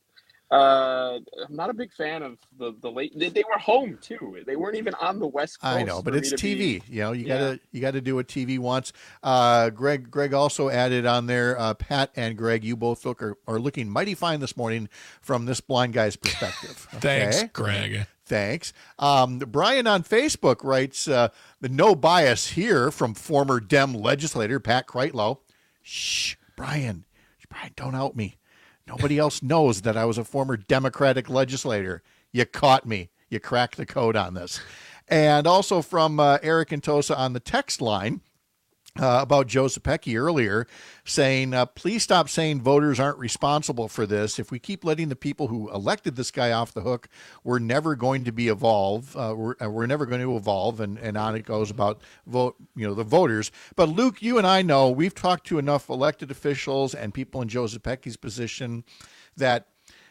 I'm not a big fan of the late. They were home too. They weren't even on the West Coast.
I know, but it's TV. You got to do what TV wants. Greg also added on there. Pat and Greg, you both are looking mighty fine this morning from this blind guy's perspective. Okay?
Thanks, Greg.
Thanks. Brian on Facebook writes, the no bias here from former Dem legislator Pat Kreitlow. Shh. Brian, don't out me. Nobody else knows that I was a former Democratic legislator. You caught me. You cracked the code on this. And also from Eric and Tosa on the text line about Joe Zepecki earlier, saying, please stop saying voters aren't responsible for this. If we keep letting the people who elected this guy off the hook, we're never going to evolve. We're never going to evolve. And on it goes about the voters. But Luke, you and I know we've talked to enough elected officials and people in Joe Zepecki's position that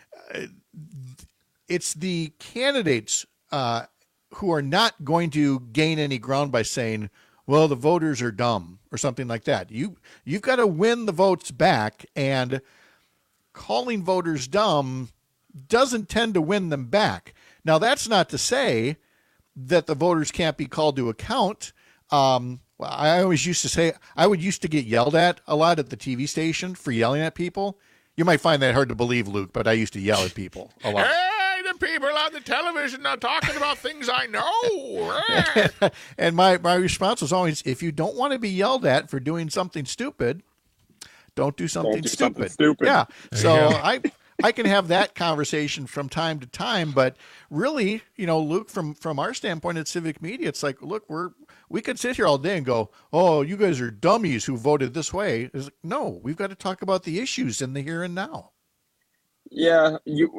it's the candidates who are not going to gain any ground by saying, well, the voters are dumb or something like that. You've got to win the votes back, and calling voters dumb doesn't tend to win them back. Now, that's not to say that the voters can't be called to account. I always used to say I used to get yelled at a lot at the TV station for yelling at people. You might find that hard to believe, Luke, but I used to yell at people a lot.
The people on the television are talking about things I know.
And my response was always, if you don't want to be yelled at for doing something stupid, don't do something stupid. Yeah. So I can have that conversation from time to time, but really, Luke, from our standpoint at Civic Media, it's like, look, we could sit here all day and go, oh, you guys are dummies who voted this way. It's like, no, we've got to talk about the issues in the here and now.
Yeah,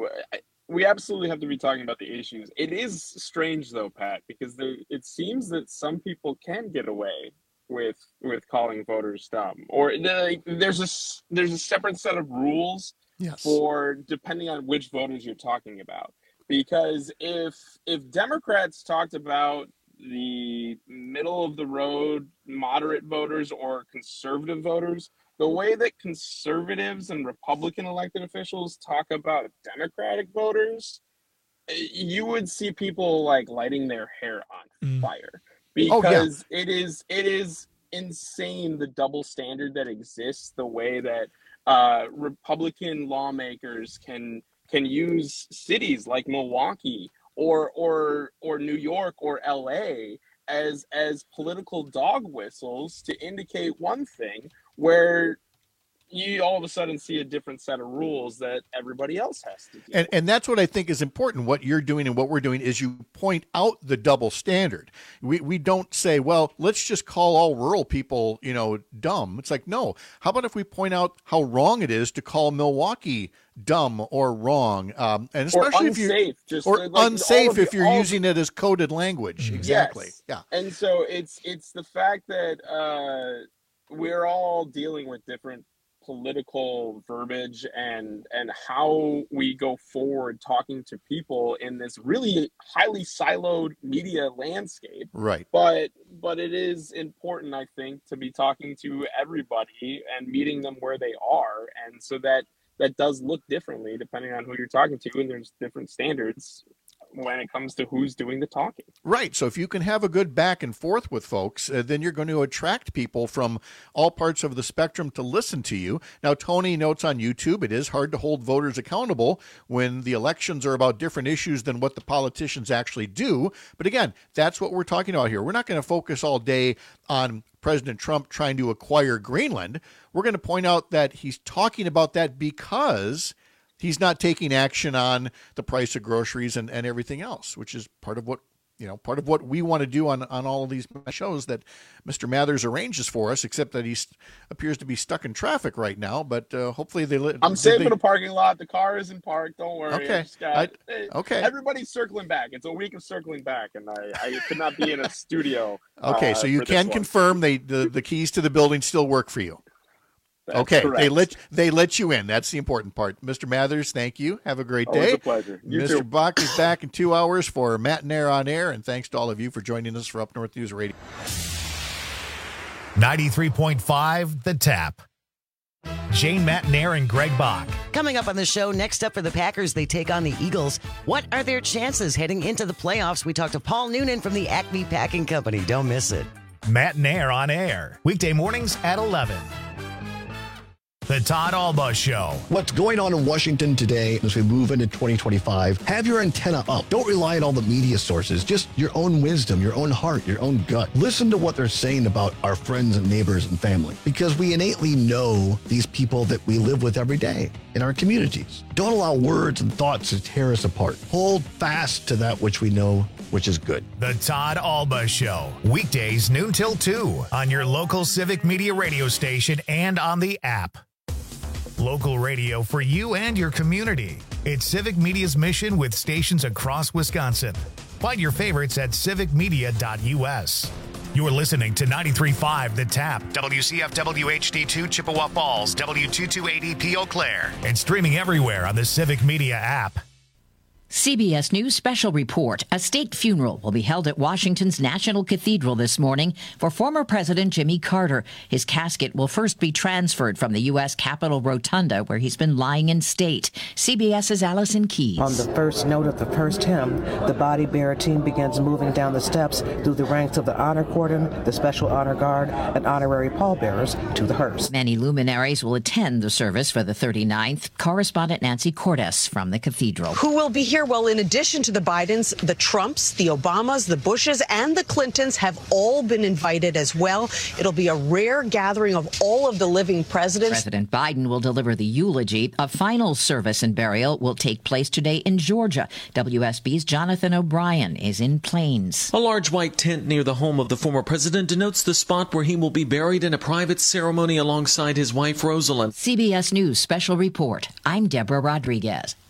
we absolutely have to be talking about the issues. It is strange, though, Pat, because it seems that some people can get away with calling voters dumb, or there's a separate set of rules for depending on which voters you're talking about. Because if Democrats talked about the middle of the road moderate voters or conservative voters, the way that conservatives and Republican elected officials talk about Democratic voters, you would see people like lighting their hair on fire, because it is insane, the double standard that exists, the way that Republican lawmakers can use cities like Milwaukee or New York or LA as political dog whistles to indicate one thing, where you all of a sudden see a different set of rules that everybody else has to do.
And that's what I think is important. What you're doing and what we're doing is you point out the double standard. We don't say, well, let's just call all rural people, dumb. It's like, no. How about if we point out how wrong it is to call Milwaukee dumb or wrong, and especially unsafe if you're using it as coded language. Exactly.
Yes.
Yeah.
And so it's the fact that we're all dealing with different political verbiage and how we go forward talking to people in this really highly siloed media landscape.
Right.
But it is important, I think, to be talking to everybody and meeting them where they are, and so that does look differently depending on who you're talking to, and there's different standards when it comes to who's doing the talking.
Right. So if you can have a good back and forth with folks, then you're going to attract people from all parts of the spectrum to listen to you. Now, Tony notes on YouTube, it is hard to hold voters accountable when the elections are about different issues than what the politicians actually do. But again, that's what we're talking about here. We're not going to focus all day on President Trump trying to acquire Greenland. We're going to point out that he's talking about that because he's not taking action on the price of groceries and everything else, which is part of what we want to do on all of these shows that Mr. Mathers arranges for us, except that he appears to be stuck in traffic right now. But hopefully
I'm safe in the parking lot. The car isn't parked. Don't worry.
Okay.
Okay. Everybody's circling back. It's a week of circling back, and I could not be in a studio.
Okay, so you can confirm the keys to the building still work for you.
That's
okay,
correct.
they let you in. That's the important part. Mr. Mathers, thank you. Have a great day.
Always a pleasure. You
Mr.
too.
Bach is back in 2 hours for Matt Nair on Air, and thanks to all of you for joining us for Up North News Radio.
93.5 The Tap. Jane, Matt Nair, and Greg Bach.
Coming up on the show, next up for the Packers, they take on the Eagles. What are their chances heading into the playoffs? We talk to Paul Noonan from the Acme Packing Company. Don't miss it.
Matt Nair on Air. Weekday mornings at 11. The Todd Alba Show.
What's going on in Washington today as we move into 2025? Have your antenna up. Don't rely on all the media sources. Just your own wisdom, your own heart, your own gut. Listen to what they're saying about our friends and neighbors and family, because we innately know these people that we live with every day in our communities. Don't allow words and thoughts to tear us apart. Hold fast to that which we know, which is good.
The Todd Alba Show. Weekdays noon till 2 on your local Civic Media radio station and on the app. Local radio for you and your community. It's Civic Media's mission with stations across Wisconsin. Find your favorites at civicmedia.us. You're listening to 93.5 The Tap, WCFW HD2 Chippewa Falls, W2280P Eau Claire, and streaming everywhere on the Civic Media app.
CBS News special report. A state funeral will be held at Washington's National Cathedral this morning for former President Jimmy Carter. His casket will first be transferred from the U.S. Capitol Rotunda, where he's been lying in state. CBS's Allison Keyes.
On the first note of the first hymn, the body bearer team begins moving down the steps through the ranks of the Honor Cordon, the Special Honor Guard, and honorary pallbearers to the hearse.
Many luminaries will attend the service for the 39th. Correspondent Nancy Cordes from the cathedral.
Who will be here? Well, in addition to the Bidens, the Trumps, the Obamas, the Bushes, and the Clintons have all been invited as well. It'll be a rare gathering of all of the living presidents.
President Biden will deliver the eulogy. A final service and burial will take place today in Georgia. WSB's Jonathan O'Brien is in Plains.
A large white tent near the home of the former president denotes the spot where he will be buried in a private ceremony alongside his wife, Rosalind.
CBS News special report. I'm Deborah Rodriguez.